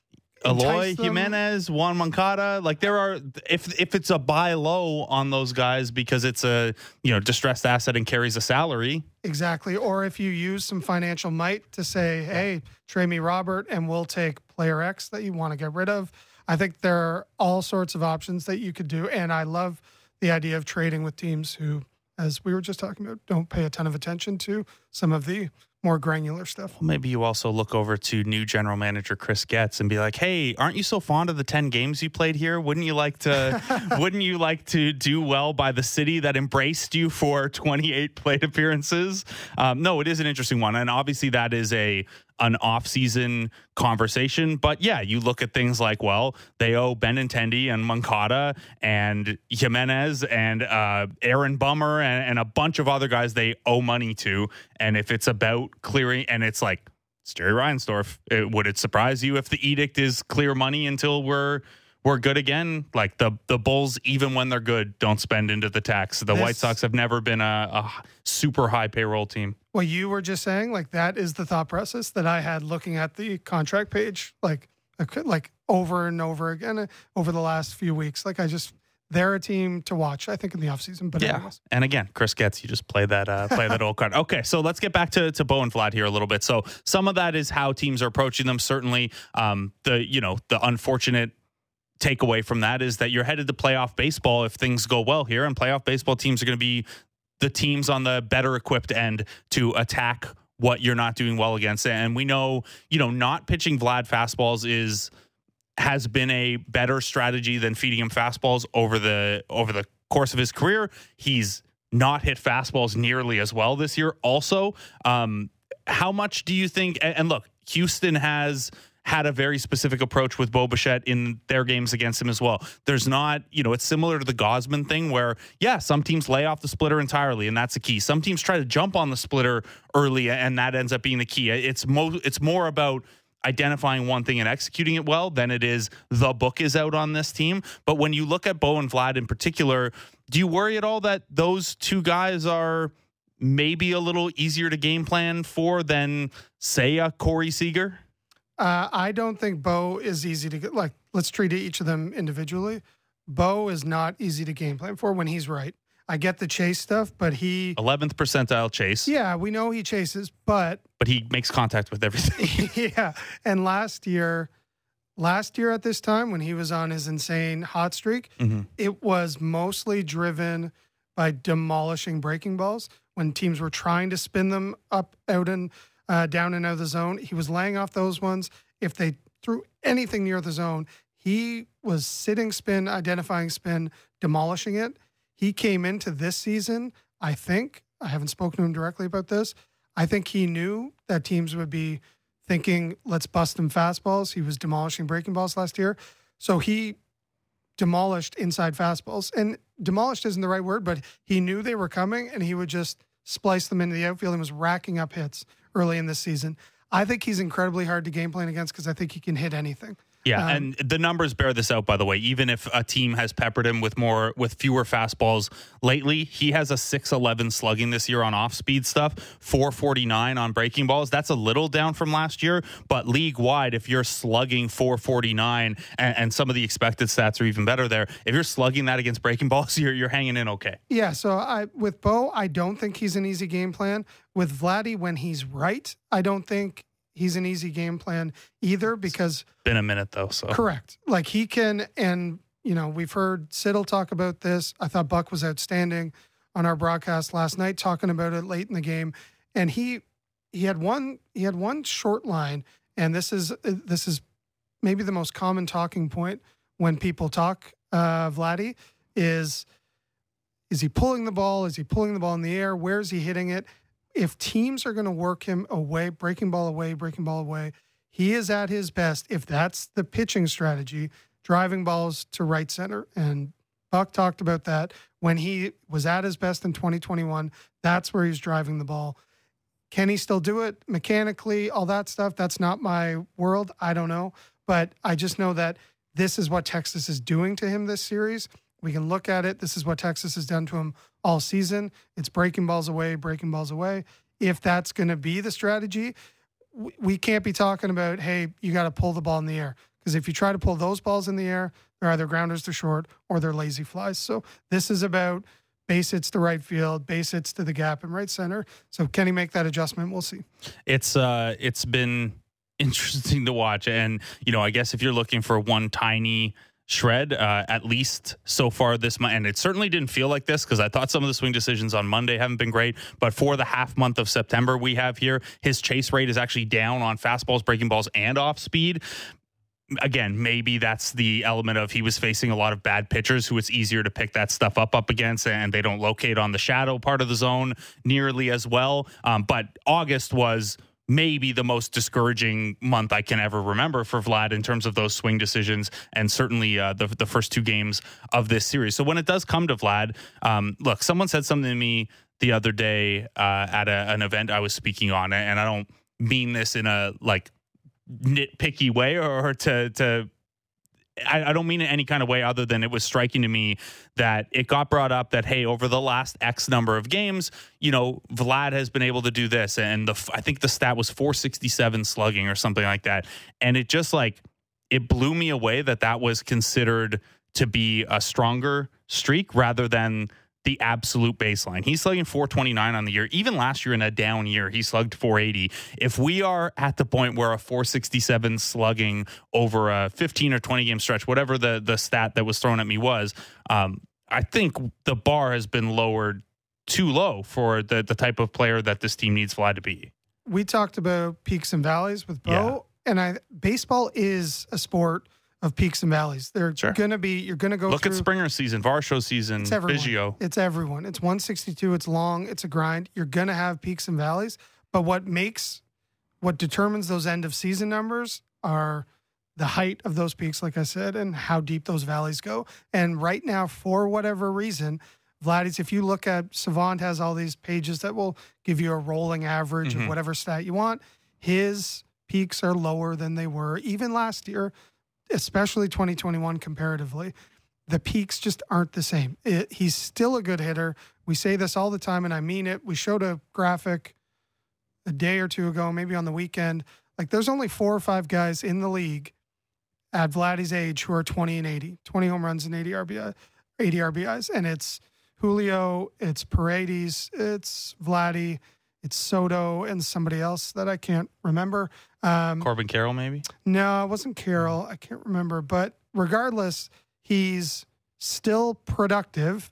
Eloy Jimenez, Juan Moncada, like there are, if if it's a buy low on those guys because it's a, you know, distressed asset and carries a salary.
Exactly. Or if you use some financial might to say, hey, trade me Robert and we'll take player X that you want to get rid of. I think there are all sorts of options that you could do. And I love the idea of trading with teams who, as we were just talking about, don't pay a ton of attention to some of the more granular stuff.
Well, maybe you also look over to new general manager Chris Getz and be like, "Hey, aren't you so fond of the ten games you played here? Wouldn't you like to? wouldn't you like to do well by the city that embraced you for twenty-eight plate appearances?" Um, no, it is an interesting one, and obviously that is a an off-season conversation. But yeah, you look at things like, well, they owe Benintendi and Moncada and Jimenez and uh, Aaron Bummer and, and a bunch of other guys they owe money to. And if it's about clearing, and it's like, it's Jerry Reinsdorf, it, would it surprise you if the edict is clear money until we're we're good again? Like the the Bulls, even when they're good, don't spend into the tax. The this, White Sox have never been a, a super high payroll team.
What you were just saying, like that is the thought process that I had looking at the contract page, like like over and over again over the last few weeks. Like I just, they're a team to watch, I think, in the offseason. But
yeah,
anyways.
And again, Chris Getz, you just play that uh, play that old card. Okay, so let's get back to to Bo and Vlad here a little bit. So some of that is how teams are approaching them. Certainly, um, the you know the unfortunate takeaway from that is that you're headed to playoff baseball if things go well here, and playoff baseball teams are going to be the teams on the better equipped end to attack what you're not doing well against. And we know, you know, not pitching Vlad fastballs is has been a better strategy than feeding him fastballs over the over the course of his career. He's not hit fastballs nearly as well this year. Also, um, how much do you think? And, and look, Houston has had a very specific approach with Bo Bichette in their games against him as well. There's not, you know, it's similar to the Gausman thing where, yeah, some teams lay off the splitter entirely, and that's the key. Some teams try to jump on the splitter early, and that ends up being the key. It's mo- it's more about identifying one thing and executing it well than it is the book is out on this team. But when you look at Bo and Vlad in particular, do you worry at all that those two guys are maybe a little easier to game plan for than, say, a Corey Seager?
Uh, I don't think Bo is easy to get. Like, let's treat each of them individually. Bo is not easy to game plan for when he's right. I get the chase stuff, but he
eleventh percentile chase.
Yeah, we know he chases, but
but he makes contact with everything.
Yeah, and last year, last year at this time when he was on his insane hot streak, mm-hmm. it was mostly driven by demolishing breaking balls when teams were trying to spin them up, out, and uh, down and out of the zone. He was laying off those ones. If they threw anything near the zone, he was sitting spin, identifying spin, demolishing it. He came into this season, I think, I haven't spoken to him directly about this, I think he knew that teams would be thinking, let's bust them fastballs. He was demolishing breaking balls last year. So he demolished inside fastballs. And demolished isn't the right word, but he knew they were coming, and he would just splice them into the outfield and was racking up hits early in this season. I think he's incredibly hard to game plan against because I think he can hit anything.
Yeah,
Um,
and the numbers bear this out, by the way. Even if a team has peppered him with more, with fewer fastballs lately, he has a six eleven slugging this year on off-speed stuff, four forty-nine on breaking balls. That's a little down from last year, but league-wide, if you're slugging four forty-nine, and, and some of the expected stats are even better there, if you're slugging that against breaking balls, you're you're hanging in okay.
Yeah, so I with Bo, I don't think he's an easy game plan. With Vladdy, when he's right, I don't think he's an easy game plan either, because
It's been a minute though, so
correct. Like he can, and you know, we've heard Siddle talk about this. I thought Buck was outstanding on our broadcast last night, talking about it late in the game. And he he had one he had one short line, and this is this is maybe the most common talking point when people talk uh, Vladdy is is he pulling the ball? Is he pulling the ball in the air? Where is he hitting it? If teams are going to work him away, breaking ball away, breaking ball away, he is at his best if that's the pitching strategy, driving balls to right center. And Buck talked about that when he was at his best in twenty twenty-one. That's where he's driving the ball. Can he still do it mechanically, all that stuff? That's not my world. I don't know. But I just know that this is what Texas is doing to him this series. We can look at it. This is what Texas has done to him all season. It's breaking balls away, breaking balls away. If that's going to be the strategy, we can't be talking about, hey, you got to pull the ball in the air. Because if you try to pull those balls in the air, they're either grounders to short or they're lazy flies. So this is about base hits to right field, base hits to the gap in right center. So can he make that adjustment? We'll see.
It's uh, it's been interesting to watch. And, you know, I guess if you're looking for one tiny shred, uh, at least so far this month, and it certainly didn't feel like this because I thought some of the swing decisions on Monday haven't been great, but for the half month of September we have here, his chase rate is actually down on fastballs, breaking balls, and off speed. Again, maybe that's the element of he was facing a lot of bad pitchers who it's easier to pick that stuff up up against, and they don't locate on the shadow part of the zone nearly as well. Um, but August was maybe the most discouraging month I can ever remember for Vlad in terms of those swing decisions, and certainly uh, the the first two games of this series. So when it does come to Vlad, um, look, someone said something to me the other day uh, at a, an event I was speaking on, and I don't mean this in a like nitpicky way or to to I, I don't mean it any kind of way other than it was striking to me that it got brought up that, hey, over the last X number of games, you know, Vlad has been able to do this. And the I think the stat was four sixty-seven slugging or something like that. And it just like, it blew me away that that was considered to be a stronger streak rather than the absolute baseline. He's slugging four twenty-nine on the year. Even last year in a down year, he slugged four eighty. If we are at the point where a four sixty-seven slugging over a fifteen or twenty game stretch, whatever the, the stat that was thrown at me was, um, I think the bar has been lowered too low for the, the type of player that this team needs Vlad to be.
We talked about peaks and valleys with Bo, yeah. and I baseball is a sport of peaks and valleys. They're sure. going to be, you're going to go
Look
through.
Look at Springer season, Varsho season,
it's everyone.
Biggio.
It's everyone. It's one sixty-two. It's long. It's a grind. You're going to have peaks and valleys. But what makes, what determines those end of season numbers are the height of those peaks, like I said, and how deep those valleys go. And right now, for whatever reason, Vladdy's, if you look at, Savant has all these pages that will give you a rolling average mm-hmm. of whatever stat you want. His peaks are lower than they were even last year, especially twenty twenty-one comparatively. The peaks just aren't the same. It, he's still a good hitter. We say this all the time, and I mean it. We showed a graphic a day or two ago, maybe on the weekend. Like, there's only four or five guys in the league at Vladdy's age who are twenty and eighty, twenty home runs and eighty R B I, eighty R B Is. And it's Julio, it's Paredes, it's Vladdy, it's Soto, and somebody else that I can't remember. Um,
Corbin Carroll, maybe?
No, it wasn't Carroll. I can't remember. But regardless, he's still productive.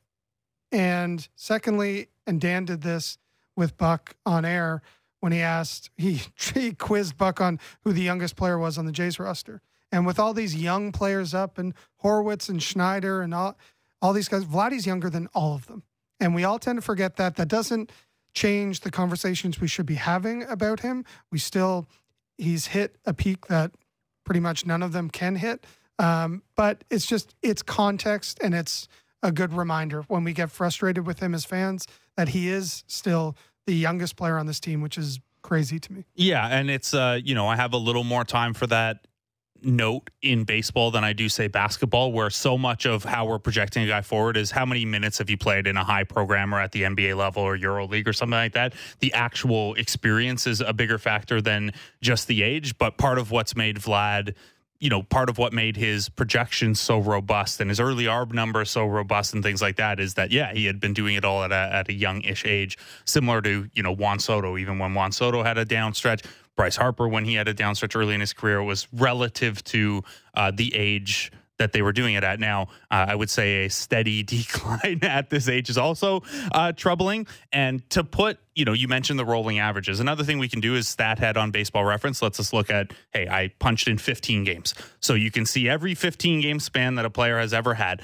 And secondly, and Dan did this with Buck on air when he asked, he, he quizzed Buck on who the youngest player was on the Jays roster. And with all these young players up, and Horwitz and Schneider and all, all these guys, Vladdy's younger than all of them. And we all tend to forget that. That doesn't change the conversations we should be having about him. We still... He's hit a peak that pretty much none of them can hit. Um, but it's just, it's context, and it's a good reminder when we get frustrated with him as fans that he is still the youngest player on this team, which is crazy to me.
Yeah, and it's, uh, you know, I have a little more time for that note in baseball than I do, say, basketball, where so much of how we're projecting a guy forward is how many minutes have you played in a high program or at the N B A level or Euro League or something like that. The actual experience is a bigger factor than just the age. But part of what's made Vlad, you know, part of what made his projections so robust and his early A R B numbers so robust and things like that is that, yeah, he had been doing it all at a, at a young-ish age, similar to, you know, Juan Soto. Even when Juan Soto had a down stretch, Bryce Harper, when he had a down stretch early in his career, was relative to uh, the age that they were doing it at. Now, uh, I would say a steady decline at this age is also uh, troubling. And to put, you know, you mentioned the rolling averages. Another thing we can do is StatHead on Baseball Reference. Let's just look at, hey, I punched in fifteen games. So you can see every fifteen game span that a player has ever had.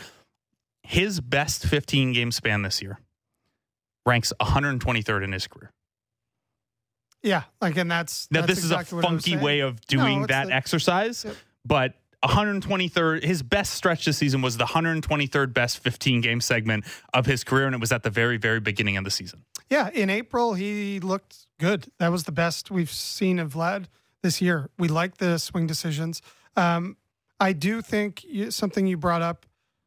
His best fifteen game span this year ranks one hundred twenty-third in his career.
Yeah, like, and that's
now
that's
this
exactly
is a funky way of doing
no,
that
the,
exercise,
yep.
but one hundred twenty-third, his best stretch this season was the one hundred twenty-third best fifteen game segment of his career, and it was at the very, very beginning of the season.
Yeah, in April, he looked good. That was the best we've seen of Vlad this year. We like the swing decisions. Um, I do think you, something you brought up,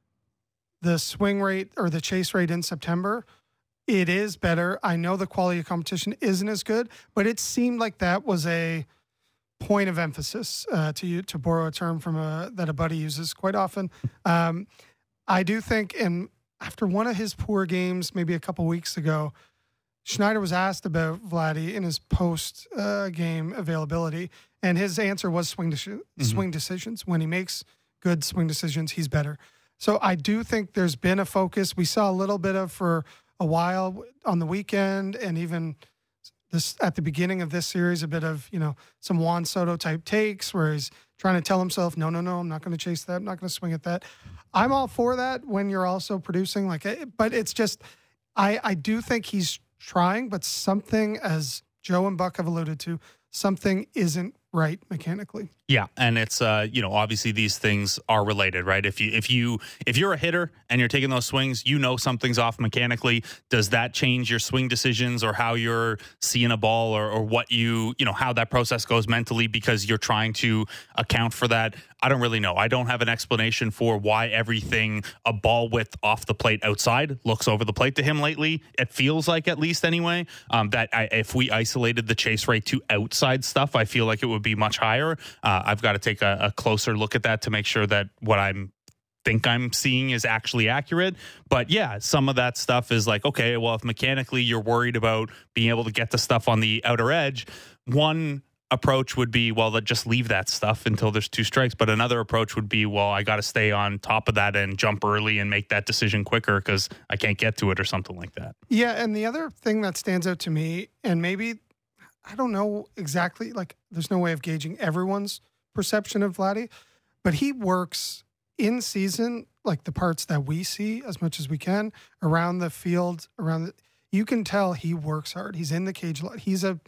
the swing rate or the chase rate in September, it is better. I know the quality of competition isn't as good, but it seemed like that was a point of emphasis, uh, to you, to borrow a term from a, that a buddy uses quite often. Um, I do think, and after one of his poor games, maybe a couple weeks ago, Schneider was asked about Vladdy in his post uh, game availability, and his answer was swing de- mm-hmm. swing decisions. When he makes good swing decisions, he's better. So I do think there's been a focus. We saw a little bit of for a while on the weekend, and even this at the beginning of this series, a bit of, you know, some Juan Soto type takes where he's trying to tell himself, no, no, no, I'm not going to chase that. I'm not going to swing at that. I'm all for that when you're also producing, like, but it's just, I, I do think he's trying, but something, as Joe and Buck have alluded to, something isn't right mechanically.
Yeah, and it's uh, you know, obviously these things are related, right? If you if you if you're a hitter and you're taking those swings, you know something's off mechanically. Does that change your swing decisions or how you're seeing a ball, or or what you, you know, how that process goes mentally because you're trying to account for that? I don't really know. I don't have an explanation for why everything a ball width off the plate outside looks over the plate to him lately. It feels like, at least anyway, um, that I, if we isolated the chase rate to outside stuff, I feel like it would be much higher. Uh, I've got to take a, a closer look at that to make sure that what I'm think I'm seeing is actually accurate. But yeah, some of that stuff is like, okay, well, if mechanically you're worried about being able to get the stuff on the outer edge, one approach would be, well, let just leave that stuff until there's two strikes. But another approach would be, well, I got to stay on top of that and jump early and make that decision quicker because I can't get to it or something like that.
Yeah, and the other thing that stands out to me, and maybe, I don't know exactly, like, there's no way of gauging everyone's perception of Vladdy, but he works in season, like the parts that we see as much as we can around the field, around the, you can tell he works hard. He's in the cage a lot. He's a,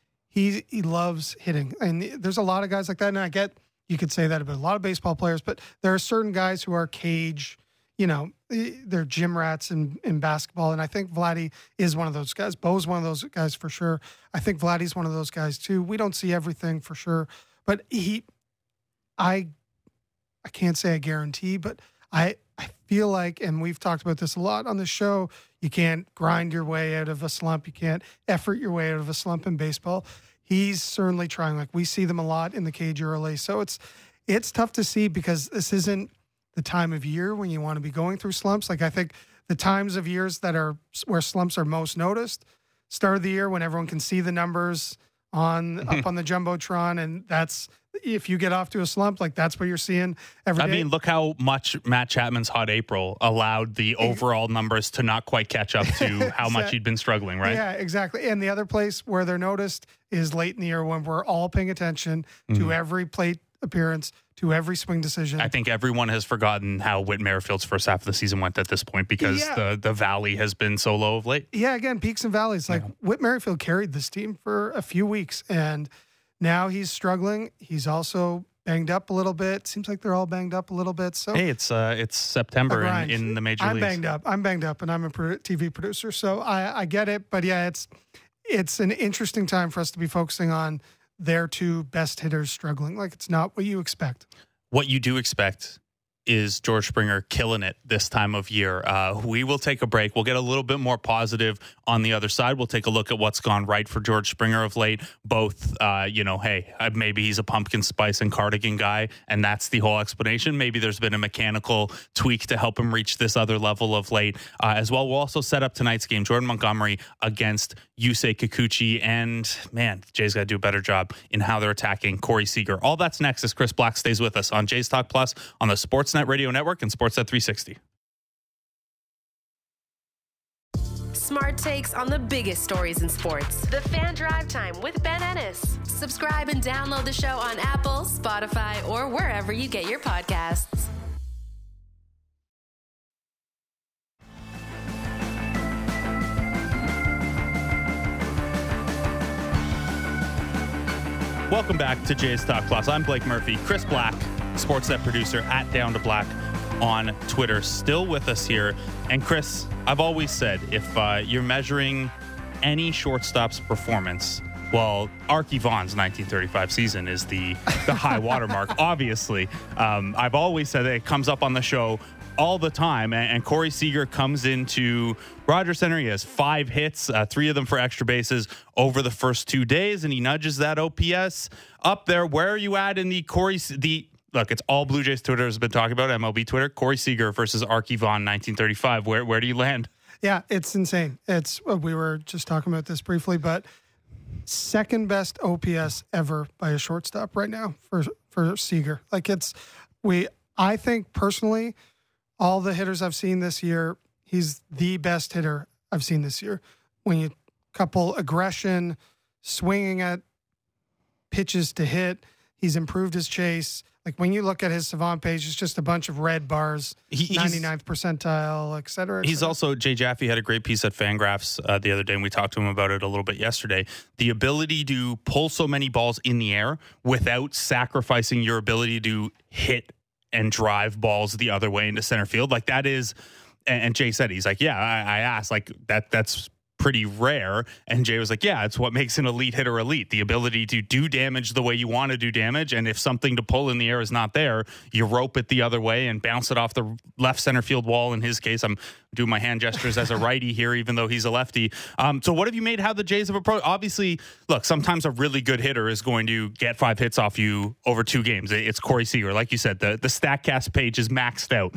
he, he loves hitting. And there's a lot of guys like that. And I get, you could say that about a lot of baseball players, but there are certain guys who are cage, you know, they're gym rats in, in basketball. And I think Vladdy is one of those guys. Bo's one of those guys for sure. I think Vladdy's one of those guys too. We don't see everything for sure, but he, I, I can't say I guarantee, but I, I feel like, and we've talked about this a lot on the show, you can't grind your way out of a slump. You can't effort your way out of a slump in baseball. He's certainly trying. Like, we see them a lot in the cage early. So it's, it's tough to see because this isn't the time of year when you want to be going through slumps. Like, I think the times of years that are where slumps are most noticed, start of the year when everyone can see the numbers on mm-hmm. up on the Jumbotron, and that's, if you get off to a slump, like, that's what you're seeing every day.
I mean, look how much Matt Chapman's hot April allowed the overall numbers to not quite catch up to how much he'd been struggling, right?
Yeah, exactly. And the other place where they're noticed is late in the year when we're all paying attention mm-hmm. to every plate appearance, to every swing decision.
I think everyone has forgotten how Whit Merrifield's first half of the season went at this point because yeah. the, the valley has been so low of late.
Yeah, again, peaks and valleys. Like, yeah. Whit Merrifield carried this team for a few weeks, and now he's struggling. He's also banged up a little bit. Seems like they're all banged up a little bit. So
hey, it's uh, it's September in, in the major
I'm
leagues.
I'm banged up. I'm banged up, and I'm a T V producer, so I, I get it. But yeah, it's it's an interesting time for us to be focusing on their two best hitters struggling. Like, it's not what you expect.
What you do expect is George Springer killing it this time of year. Uh, we will take a break. We'll get a little bit more positive on the other side. We'll take a look at what's gone right for George Springer of late. Both, uh, you know, hey, maybe he's a pumpkin spice and cardigan guy, and that's the whole explanation. Maybe there's been a mechanical tweak to help him reach this other level of late uh, as well. We'll also set up tonight's game, Jordan Montgomery against Yusei Kikuchi. And, man, Jay's got to do a better job in how they're attacking Corey Seager. All that's next as Chris Black stays with us on Jays Talk Plus on the Sportsnet Radio Network and Sportsnet three sixty.
Smart takes on the biggest stories in sports. The Fan Drive Time with Ben Ennis. Subscribe and download the show on Apple, Spotify, or wherever you get your podcasts.
Welcome back to Jays Talk Plus. I'm Blake Murphy. Chris Black, Sportsnet producer at Down to Black on Twitter, still with us here. And Chris, I've always said, if uh, you're measuring any shortstop's performance, well, Arky Vaughn's nineteen thirty-five season is the, the high watermark, obviously. Um, I've always said that it comes up on the show all the time, and, and Corey Seager comes into Rogers Center. He has five hits, uh, three of them for extra bases over the first two days, and he nudges that O P S up there. Where are you at in the Corey, the look, it's all Blue Jays Twitter has been talking about, M L B Twitter, Corey Seager versus Arky Vaughn, nineteen thirty-five. Where, where do you land?
Yeah, it's insane. It's we were just talking about this briefly, but second best O P S ever by a shortstop right now for for Seager. Like it's we I think personally, all the hitters I've seen this year, he's the best hitter I've seen this year. When you couple aggression, swinging at pitches to hit, he's improved his chase. Like when you look at his Savant page, it's just a bunch of red bars, he, ninety-ninth percentile, et cetera. Et
he's
cetera.
also, Jay Jaffe had a great piece at Fangraphs uh, the other day, and we talked to him about it a little bit yesterday. The ability to pull so many balls in the air without sacrificing your ability to hit and drive balls the other way into center field. Like that is, and, and Jay said, he's like, yeah, I, I asked, like that, that's pretty rare. And Jay was like, yeah, it's what makes an elite hitter elite. The ability to do damage the way you want to do damage. And if something to pull in the air is not there, you rope it the other way and bounce it off the left center field wall. In his case, I'm doing my hand gestures as a righty here, even though he's a lefty. Um, so what have you made how the Jays have approached? Obviously, look, sometimes a really good hitter is going to get five hits off you over two games. It's Corey Seager. Like you said, the, the StatCast page is maxed out.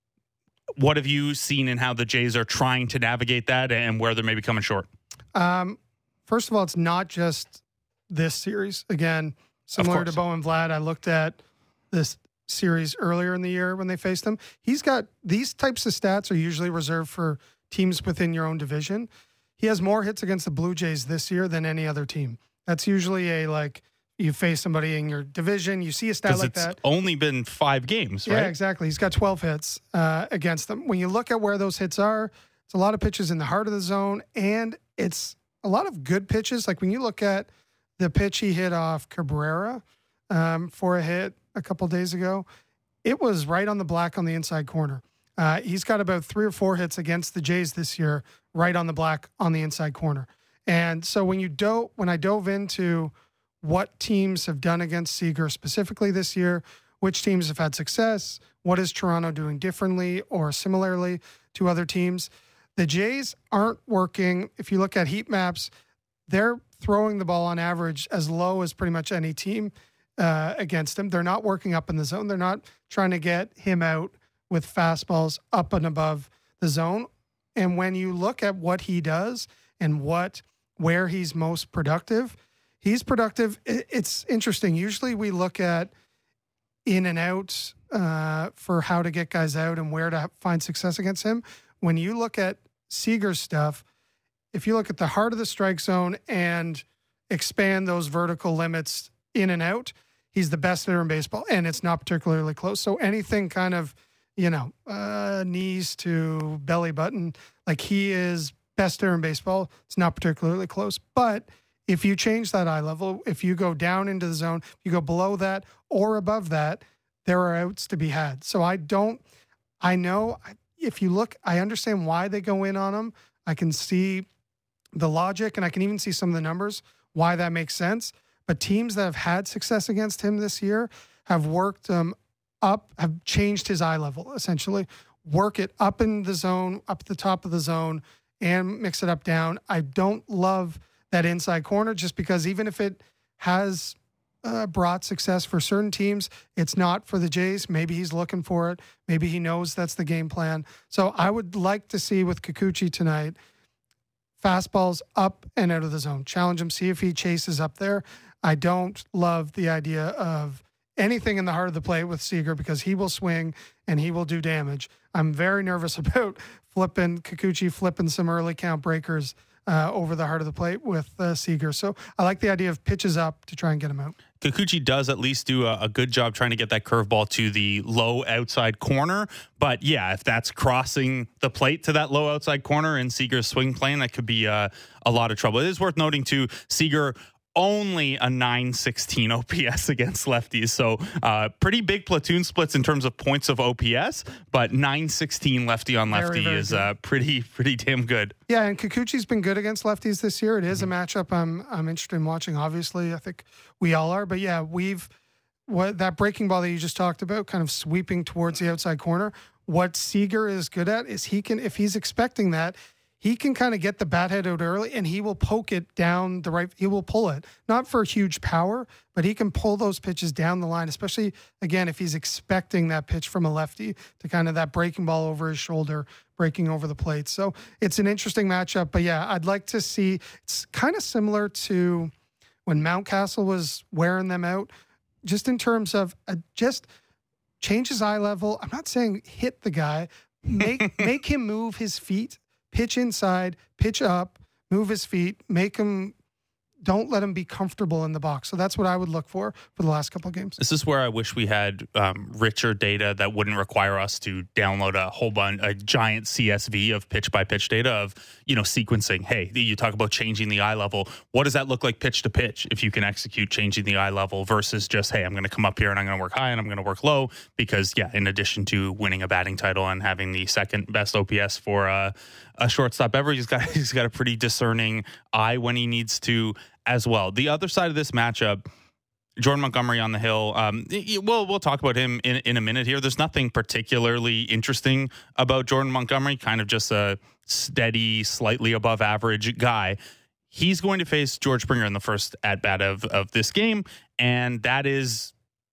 What have you seen in how the Jays are trying to navigate that and where they're maybe coming short?
Um, first of all, it's not just this series. Again, similar to Bo and Vlad, I looked at this series earlier in the year when they faced them. He's got these types of stats are usually reserved for teams within your own division. He has more hits against the Blue Jays this year than any other team. That's usually a like you face somebody in your division, you see a stat like
it's
that.
Only been five games, right?
Yeah, exactly. He's got twelve hits uh, against them. When you look at where those hits are, it's a lot of pitches in the heart of the zone, and it's a lot of good pitches. Like when you look at the pitch he hit off Cabrera um, for a hit a couple days ago, it was right on the black on the inside corner. Uh, he's got about three or four hits against the Jays this year, right on the black on the inside corner. And so when you do, when I dove into what teams have done against Seager specifically this year, which teams have had success, what is Toronto doing differently or similarly to other teams. The Jays aren't working. If you look at heat maps, they're throwing the ball on average as low as pretty much any team uh, against him. They're not working up in the zone. They're not trying to get him out with fastballs up and above the zone. And when you look at what he does and what where he's most productive, he's productive. It's interesting. Usually we look at in and out uh, for how to get guys out and where to find success against him. When you look at Seager's stuff, if you look at the heart of the strike zone and expand those vertical limits in and out, he's the best hitter in baseball, and it's not particularly close. So anything kind of, you know, uh, knees to belly button, like he is best hitter in baseball. It's not particularly close, but if you change that eye level, if you go down into the zone, if you go below that or above that, there are outs to be had. So I don't, I know if you look, I understand why they go in on him. I can see the logic and I can even see some of the numbers, why that makes sense. but teams that have had success against him this year have worked um, up, have changed his eye level, essentially. Work it up in the zone, up at the top of the zone, and mix it up down. I don't love that inside corner just because even if it has uh, brought success for certain teams, it's not for the Jays. Maybe he's looking for it. Maybe he knows that's the game plan. So I would like to see with Kikuchi tonight, fastballs up and out of the zone. Challenge him, see if he chases up there. I don't love the idea of anything in the heart of the plate with Seager because he will swing and he will do damage. I'm very nervous about flipping Kikuchi, flipping some early count breakers uh, over the heart of the plate with uh, Seager. So I like the idea of pitches up to try and get him out.
Kikuchi does at least do a, a good job trying to get that curveball to the low outside corner. But yeah, if that's crossing the plate to that low outside corner in Seager's swing plane, that could be uh, a lot of trouble. It is worth noting too, Seager only a nine sixteen O P S against lefties. So uh, pretty big platoon splits in terms of points of O P S, but nine sixteen lefty on lefty very, very is uh, pretty pretty damn good.
Yeah, and Kikuchi's been good against lefties this year. It is mm-hmm. a matchup I'm I'm interested in watching. Obviously, I think we all are. But yeah, we've what that breaking ball that you just talked about, kind of sweeping towards the outside corner. What Seager is good at is he can, if he's expecting that, he can kind of get the bat head out early and he will poke it down the right. He will pull it, not for huge power, but he can pull those pitches down the line, especially, again, if he's expecting that pitch from a lefty to kind of that breaking ball over his shoulder, breaking over the plate. So it's an interesting matchup. But yeah, I'd like to see, it's kind of similar to when Mountcastle was wearing them out, just in terms of uh, just change his eye level. I'm not saying hit the guy, make make him move his feet. Pitch inside, pitch up, move his feet, make him, don't let him be comfortable in the box. So that's what I would look for for the last couple of games.
This is where I wish we had um, richer data that wouldn't require us to download a whole bunch, a giant C S V of pitch by pitch data of, you know, sequencing. Hey, you talk about changing the eye level. What does that look like pitch to pitch if you can execute changing the eye level versus just, hey, I'm going to come up here and I'm going to work high and I'm going to work low because, yeah, in addition to winning a batting title and having the second best O P S for uh, a shortstop ever, he's got he's got a pretty discerning eye when he needs to as well. The other side of this matchup, Jordan Montgomery on the hill. Um, we'll we'll talk about him in in a minute here. There's nothing particularly interesting about Jordan Montgomery. Kind of just a steady, slightly above average guy. He's going to face George Springer in the first at bat of of this game, and that is,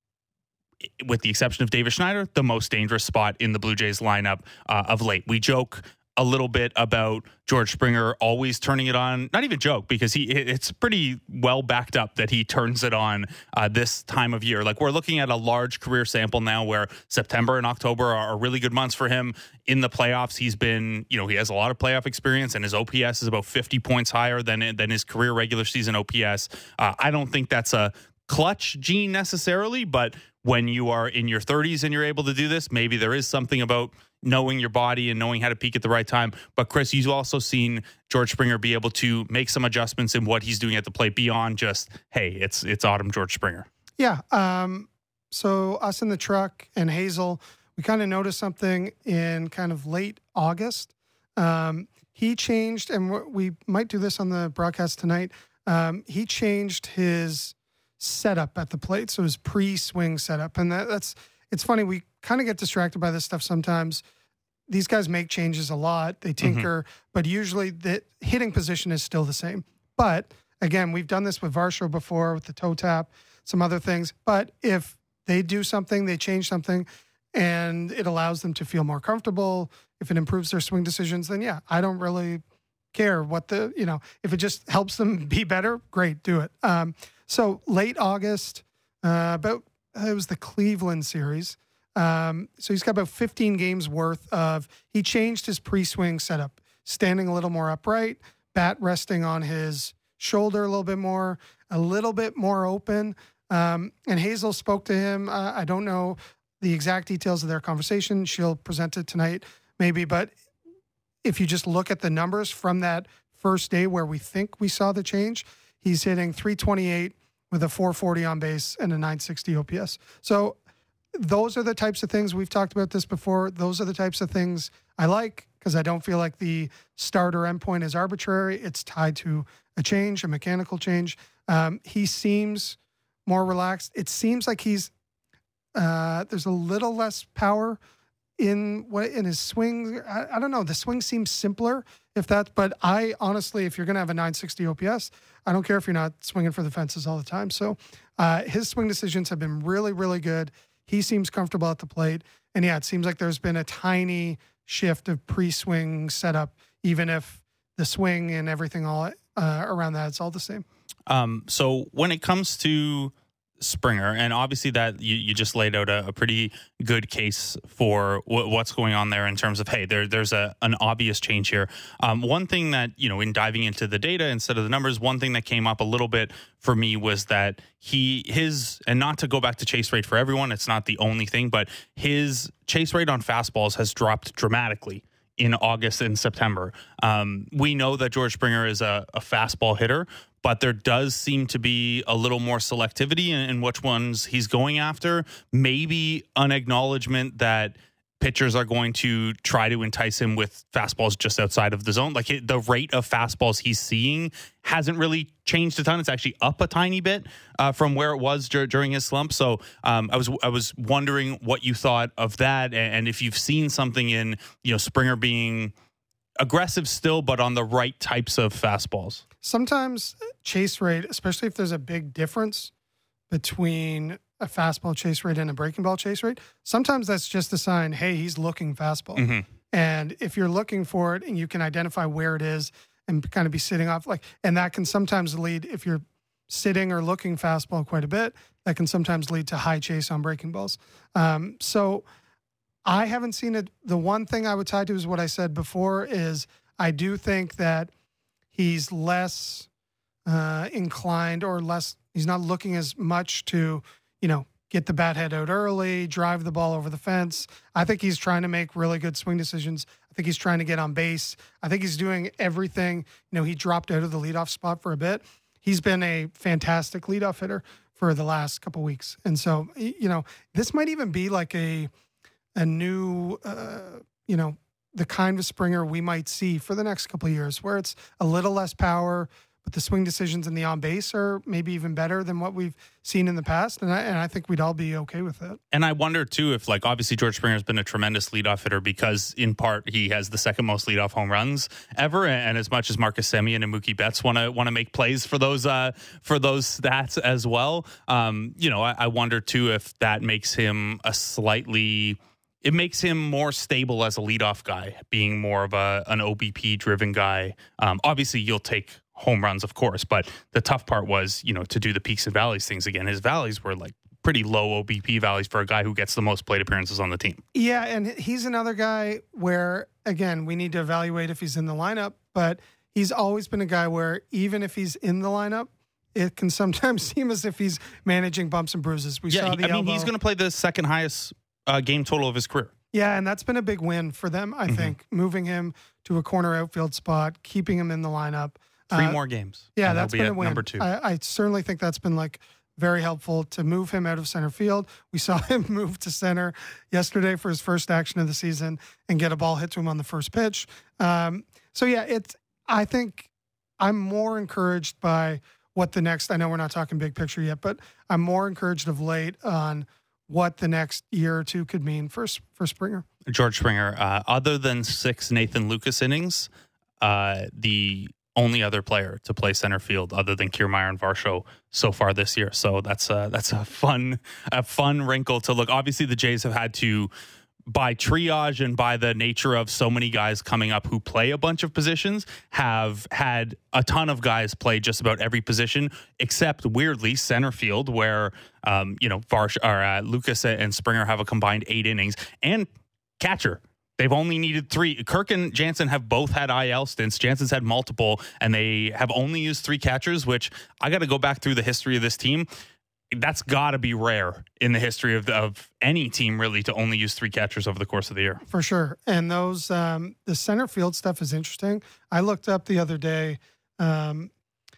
with the exception of Davis Schneider, the most dangerous spot in the Blue Jays lineup uh, of late. We joke a little bit about George Springer always turning it on. Not even joke, because he it's pretty well backed up that he turns it on uh, this time of year. Like, we're looking at a large career sample now where September and October are really good months for him. In the playoffs, he's been, you know, he has a lot of playoff experience, and his O P S is about fifty points higher than, than his career regular season O P S. Uh, I don't think that's a clutch gene necessarily, but when you are in your thirties and you're able to do this, maybe there is something about knowing your body and knowing how to peak at the right time. But Chris, you've also seen George Springer be able to make some adjustments in what he's doing at the plate beyond just, hey, it's it's autumn George Springer. Yeah.
Um, so us in the truck and Hazel, we kind of noticed something in kind of late August. Um, he changed, and we might do this on the broadcast tonight. Um, he changed his setup at the plate, so his pre-swing setup, and that, that's it's funny. We kind of get distracted by this stuff sometimes. These guys make changes a lot; they tinker, mm-hmm. but usually the hitting position is still the same. But again, we've done this with Varsho before with the toe tap, some other things. But if they do something, they change something, and it allows them to feel more comfortable, if it improves their swing decisions, then yeah, I don't really care what the, you know, if it just helps them be better, great, do it. Um, so late August, uh, about, it was the Cleveland series. Um, so he's got about fifteen games worth of, he changed his pre-swing setup, standing a little more upright, bat resting on his shoulder a little bit more, a little bit more open. Um, and Hazel spoke to him. Uh, I don't know the exact details of their conversation. She'll present it tonight, maybe. But if you just look at the numbers from that first day where we think we saw the change, he's hitting three twenty-eight with a four forty on base and a nine sixty O P S. So those are the types of things, we've talked about this before. Those are the types of things I like, because I don't feel like the starter endpoint is arbitrary. It's tied to a change, a mechanical change. Um, he seems more relaxed. It seems like he's uh, there's a little less power in what in his swing. I, I don't know. The swing seems simpler, if that. But I honestly, if you're going to have a nine sixty O P S, I don't care if you're not swinging for the fences all the time. So uh, his swing decisions have been really, really good. He seems comfortable at the plate, and yeah, it seems like there's been a tiny shift of pre-swing setup, even if the swing and everything all uh, around that, it's all the same.
Um, so when it comes to Springer, and obviously that you, you just laid out a, a pretty good case for w- what's going on there in terms of, hey, there there's a an obvious change here. Um, one thing that, you know, in diving into the data instead of the numbers, one thing that came up a little bit for me was that he his and not to go back to chase rate for everyone, it's not the only thing, but his chase rate on fastballs has dropped dramatically in August and September. Um, we know that George Springer is a, a fastball hitter, but there does seem to be a little more selectivity in, in which ones he's going after. Maybe an acknowledgement that pitchers are going to try to entice him with fastballs just outside of the zone. Like it, the rate of fastballs he's seeing hasn't really changed a ton. It's actually up a tiny bit uh, from where it was dur- during his slump. So um, I was I was wondering what you thought of that, and, and if you've seen something in, you know, Springer being aggressive still, but on the right types of fastballs.
Sometimes chase rate, especially if there's a big difference between a fastball chase rate and a breaking ball chase rate, sometimes that's just a sign, hey, he's looking fastball. Mm-hmm. And if you're looking for it and you can identify where it is and kind of be sitting off, like, and that can sometimes lead, if you're sitting or looking fastball quite a bit, that can sometimes lead to high chase on breaking balls. Um, so I haven't seen it. The one thing I would tie to is what I said before is I do think that he's less uh, inclined or less, he's not looking as much to, you know, get the bat head out early, drive the ball over the fence. I think he's trying to make really good swing decisions. I think he's trying to get on base. I think he's doing everything. You know, he dropped out of the leadoff spot for a bit. He's been a fantastic leadoff hitter for the last couple of weeks. And so, you know, this might even be like a, a new, uh, you know, the kind of Springer we might see for the next couple of years, where it's a little less power, but the swing decisions and the on base are maybe even better than what we've seen in the past. And I, and I think we'd all be okay with that.
And I wonder too, if like, obviously George Springer has been a tremendous leadoff hitter because in part he has the second most leadoff home runs ever. And as much as Marcus Semien and Mookie Betts want to, want to make plays for those, uh, for those stats as well. Um, you know, I, I wonder too, if that makes him a slightly, it makes him more stable as a leadoff guy, being more of a, an O B P driven guy. Um, obviously you'll take home runs, of course, but the tough part was, you know, to do the peaks and valleys things again. His valleys were like pretty low O B P valleys for a guy who gets the most plate appearances on the team.
Yeah, and he's another guy where, again, we need to evaluate if he's in the lineup, but he's always been a guy where even if he's in the lineup, it can sometimes seem as if he's managing bumps and bruises. We
yeah,
saw the
I mean,
elbow.
He's going to play the second highest uh, game total of his career.
Yeah, and that's been a big win for them, I mm-hmm. think, moving him to a corner outfield spot, keeping him in the lineup.
Three
uh,
more games.
Yeah, that's
be
been a win.
Number two.
I, I certainly think that's been like very helpful to move him out of center field. We saw him move to center yesterday for his first action of the season and get a ball hit to him on the first pitch. Um, so yeah, it's. I think I'm more encouraged by what the next. I know we're not talking big picture yet, but I'm more encouraged of late on what the next year or two could mean for for Springer.
George Springer, uh, other than six Nathan Lucas innings, uh, the only other player to play center field other than Kiermaier and Varsho so far this year. So that's a, that's a fun, a fun wrinkle to look. Obviously the Jays have had to, by triage and by the nature of so many guys coming up who play a bunch of positions, have had a ton of guys play just about every position, except weirdly center field, where, um, you know, Varsh or uh, Lucas and Springer have a combined eight innings, and catcher. They've only needed three. Kirk and Jansen have both had I L stints. Jansen's had multiple, and they have only used three catchers, which I got to go back through the history of this team. That's got to be rare in the history of, the, of any team, really, to only use three catchers over the course of the year.
For sure. And those, um, the center field stuff is interesting. I looked up the other day because um,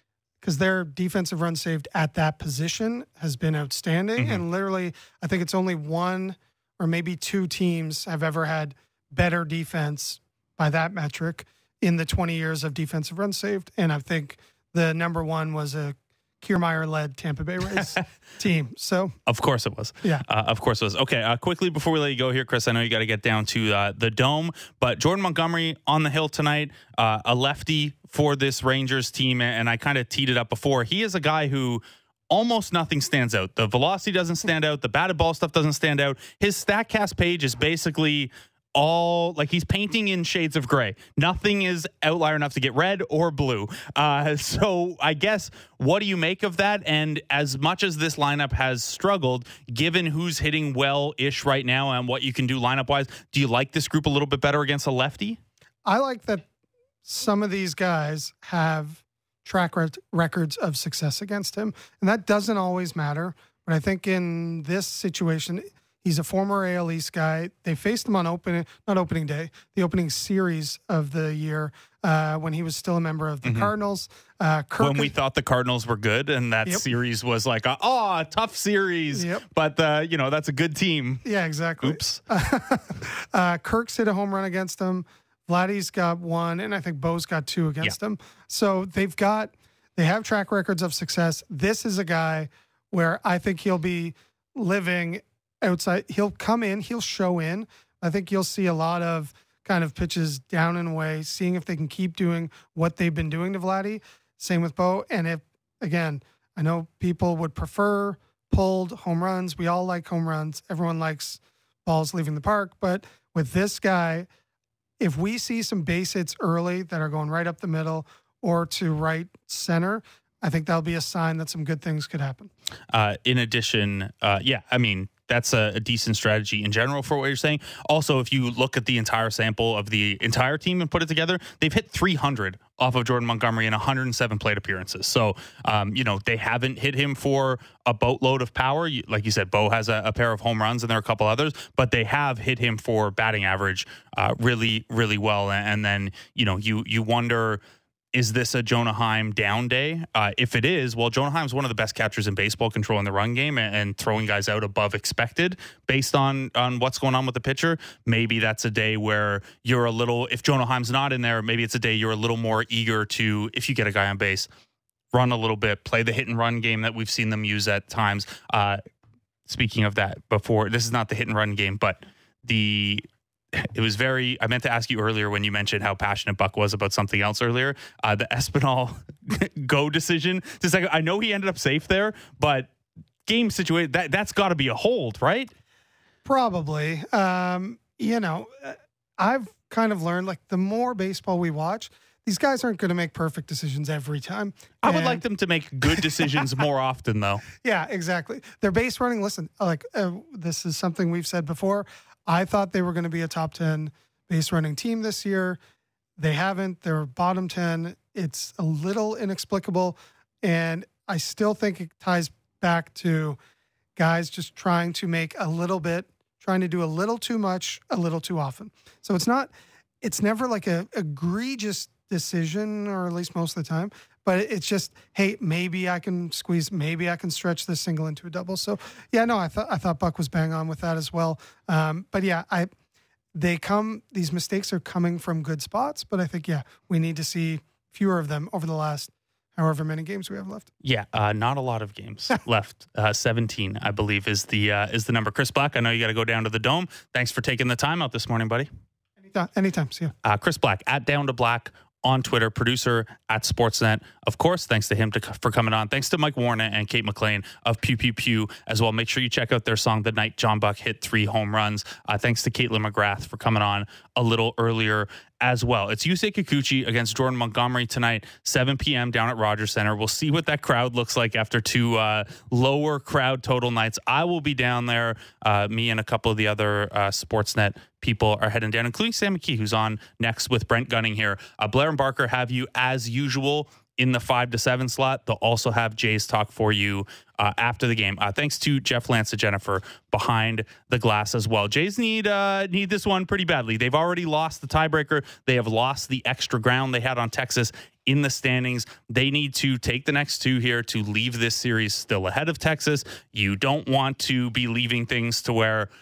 their defensive run saved at that position has been outstanding. Mm-hmm. And literally, I think it's only one or maybe two teams have ever had better defense by that metric in the twenty years of defensive runs saved. And I think the number one was a Kiermaier-led Tampa Bay Rays team. So,
of course it was.
Yeah.
Uh, of course it was. Okay, uh, quickly before we let you go here, Chris, I know you got to get down to uh, the Dome, but Jordan Montgomery on the hill tonight, uh, a lefty for this Rangers team, and I kind of teed it up before. He is a guy who almost nothing stands out. The velocity doesn't stand out. The batted ball stuff doesn't stand out. His StatCast page is basically all like he's painting in shades of gray. Nothing is outlier enough to get red or blue. Uh, so I guess, what do you make of that? And as much as this lineup has struggled, given who's hitting well-ish right now and what you can do lineup-wise, do you like this group a little bit better against a lefty?
I like that some of these guys have track rec- records of success against him, and that doesn't always matter. But I think in this situation, he's a former A L East guy. They faced him on opening, not opening day, the opening series of the year uh, when he was still a member of the mm-hmm. Cardinals. Uh, Kirk
when we thought the Cardinals were good, and that yep. series was like, a, oh, a tough series,
yep.
but uh, you know that's a good team.
Yeah, exactly.
Oops.
uh, Kirk's hit a home run against him. Vladdy's got one, and I think Bo's got two against yeah. him. So they've got, they have track records of success. This is a guy where I think he'll be living outside. He'll come in, he'll show in. I think you'll see a lot of kind of pitches down and away, seeing if they can keep doing what they've been doing to Vladdy. Same with Bo. And if, again, I know people would prefer pulled home runs. We all like home runs. Everyone likes balls leaving the park. But with this guy, if we see some base hits early that are going right up the middle or to right center, I think that'll be a sign that some good things could happen.
Uh, in addition, uh, yeah, I mean, that's a, a decent strategy in general for what you're saying. Also, if you look at the entire sample of the entire team and put it together, they've hit three hundred off of Jordan Montgomery in one hundred seven plate appearances. So, um, you know, they haven't hit him for a boatload of power. You, like you said, Bo has a, a pair of home runs and there are a couple others, but they have hit him for batting average uh, really, really well. And then, you know, you you wonder, is this a Jonah Heim down day? Uh, if it is, well, Jonah Heim's one of the best catchers in baseball, controlling the run game and, and throwing guys out above expected based on on what's going on with the pitcher. Maybe that's a day where you're a little, if Jonah Heim's not in there, maybe it's a day you're a little more eager to, if you get a guy on base, run a little bit, play the hit and run game that we've seen them use at times. Uh, speaking of that before, this is not the hit and run game, but the... It was very, I meant to ask you earlier when you mentioned how passionate Buck was about something else earlier, uh, the Espinal go decision. Just like, I know he ended up safe there, but game situation, that, that's got to be a hold, right?
Probably. Um, you know, I've kind of learned, like, the more baseball we watch, these guys aren't going to make perfect decisions every time.
I would and, like them to make good decisions more often, though.
Yeah, exactly. Their base running, listen, like, uh, this is something we've said before. I thought they were going to be a top ten base running team this year. They haven't. They're bottom ten. It's a little inexplicable. And I still think it ties back to guys just trying to make a little bit, trying to do a little too much, a little too often. So it's not, it's never like a egregious decision, or at least most of the time. But it's just, hey, maybe I can squeeze, maybe I can stretch this single into a double. So, yeah, no, I thought I thought Buck was bang on with that as well. Um, but yeah, I they come these mistakes are coming from good spots. But I think yeah, we need to see fewer of them over the last however many games we have left.
Yeah, uh, not a lot of games left. Uh, seventeen, I believe, is the uh, is the number. Chris Black, I know you got to go down to the Dome. Thanks for taking the time out this morning, buddy.
Anytime. Anytime. See you.
Uh, Chris Black at Down to Black on Twitter, producer at Sportsnet. Of course, thanks to him to, for coming on. Thanks to Mike Warner and Kate McLean of Pew Pew Pew as well. Make sure you check out their song The Night John Buck Hit Three Home Runs. Uh, thanks to Caitlin McGrath for coming on a little earlier as well. It's Yusei Kikuchi against Jordan Montgomery tonight, seven p.m. down at Rogers Center. We'll see what that crowd looks like after two uh, lower crowd total nights. I will be down there. Uh, me and a couple of the other uh, Sportsnet people are heading down, including Sam McKee, who's on next with Brent Gunning here. Uh, Blair and Barker have you as usual in the five to seven slot. They'll also have Jay's talk for you uh, after the game. Uh, thanks to Jeff Lance and Jennifer behind the glass as well. Jays need uh, need this one pretty badly. They've already lost the tiebreaker. They have lost the extra ground they had on Texas in the standings. They need to take the next two here to leave this series still ahead of Texas. You don't want to be leaving things to where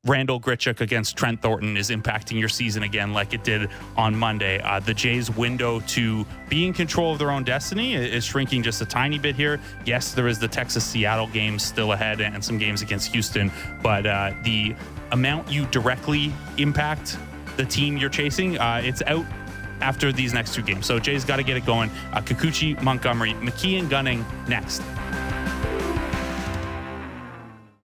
Randall Grichuk against Trent Thornton is impacting your season again like it did on Monday. Uh, the Jays' window to be in control of their own destiny is shrinking just a tiny bit here. Yes, there is the Texas-Seattle game still ahead and some games against Houston, but uh, the amount you directly impact the team you're chasing, uh, it's out after these next two games. So Jays got to get it going. Uh, Kikuchi, Montgomery, McKee, and Gunning next.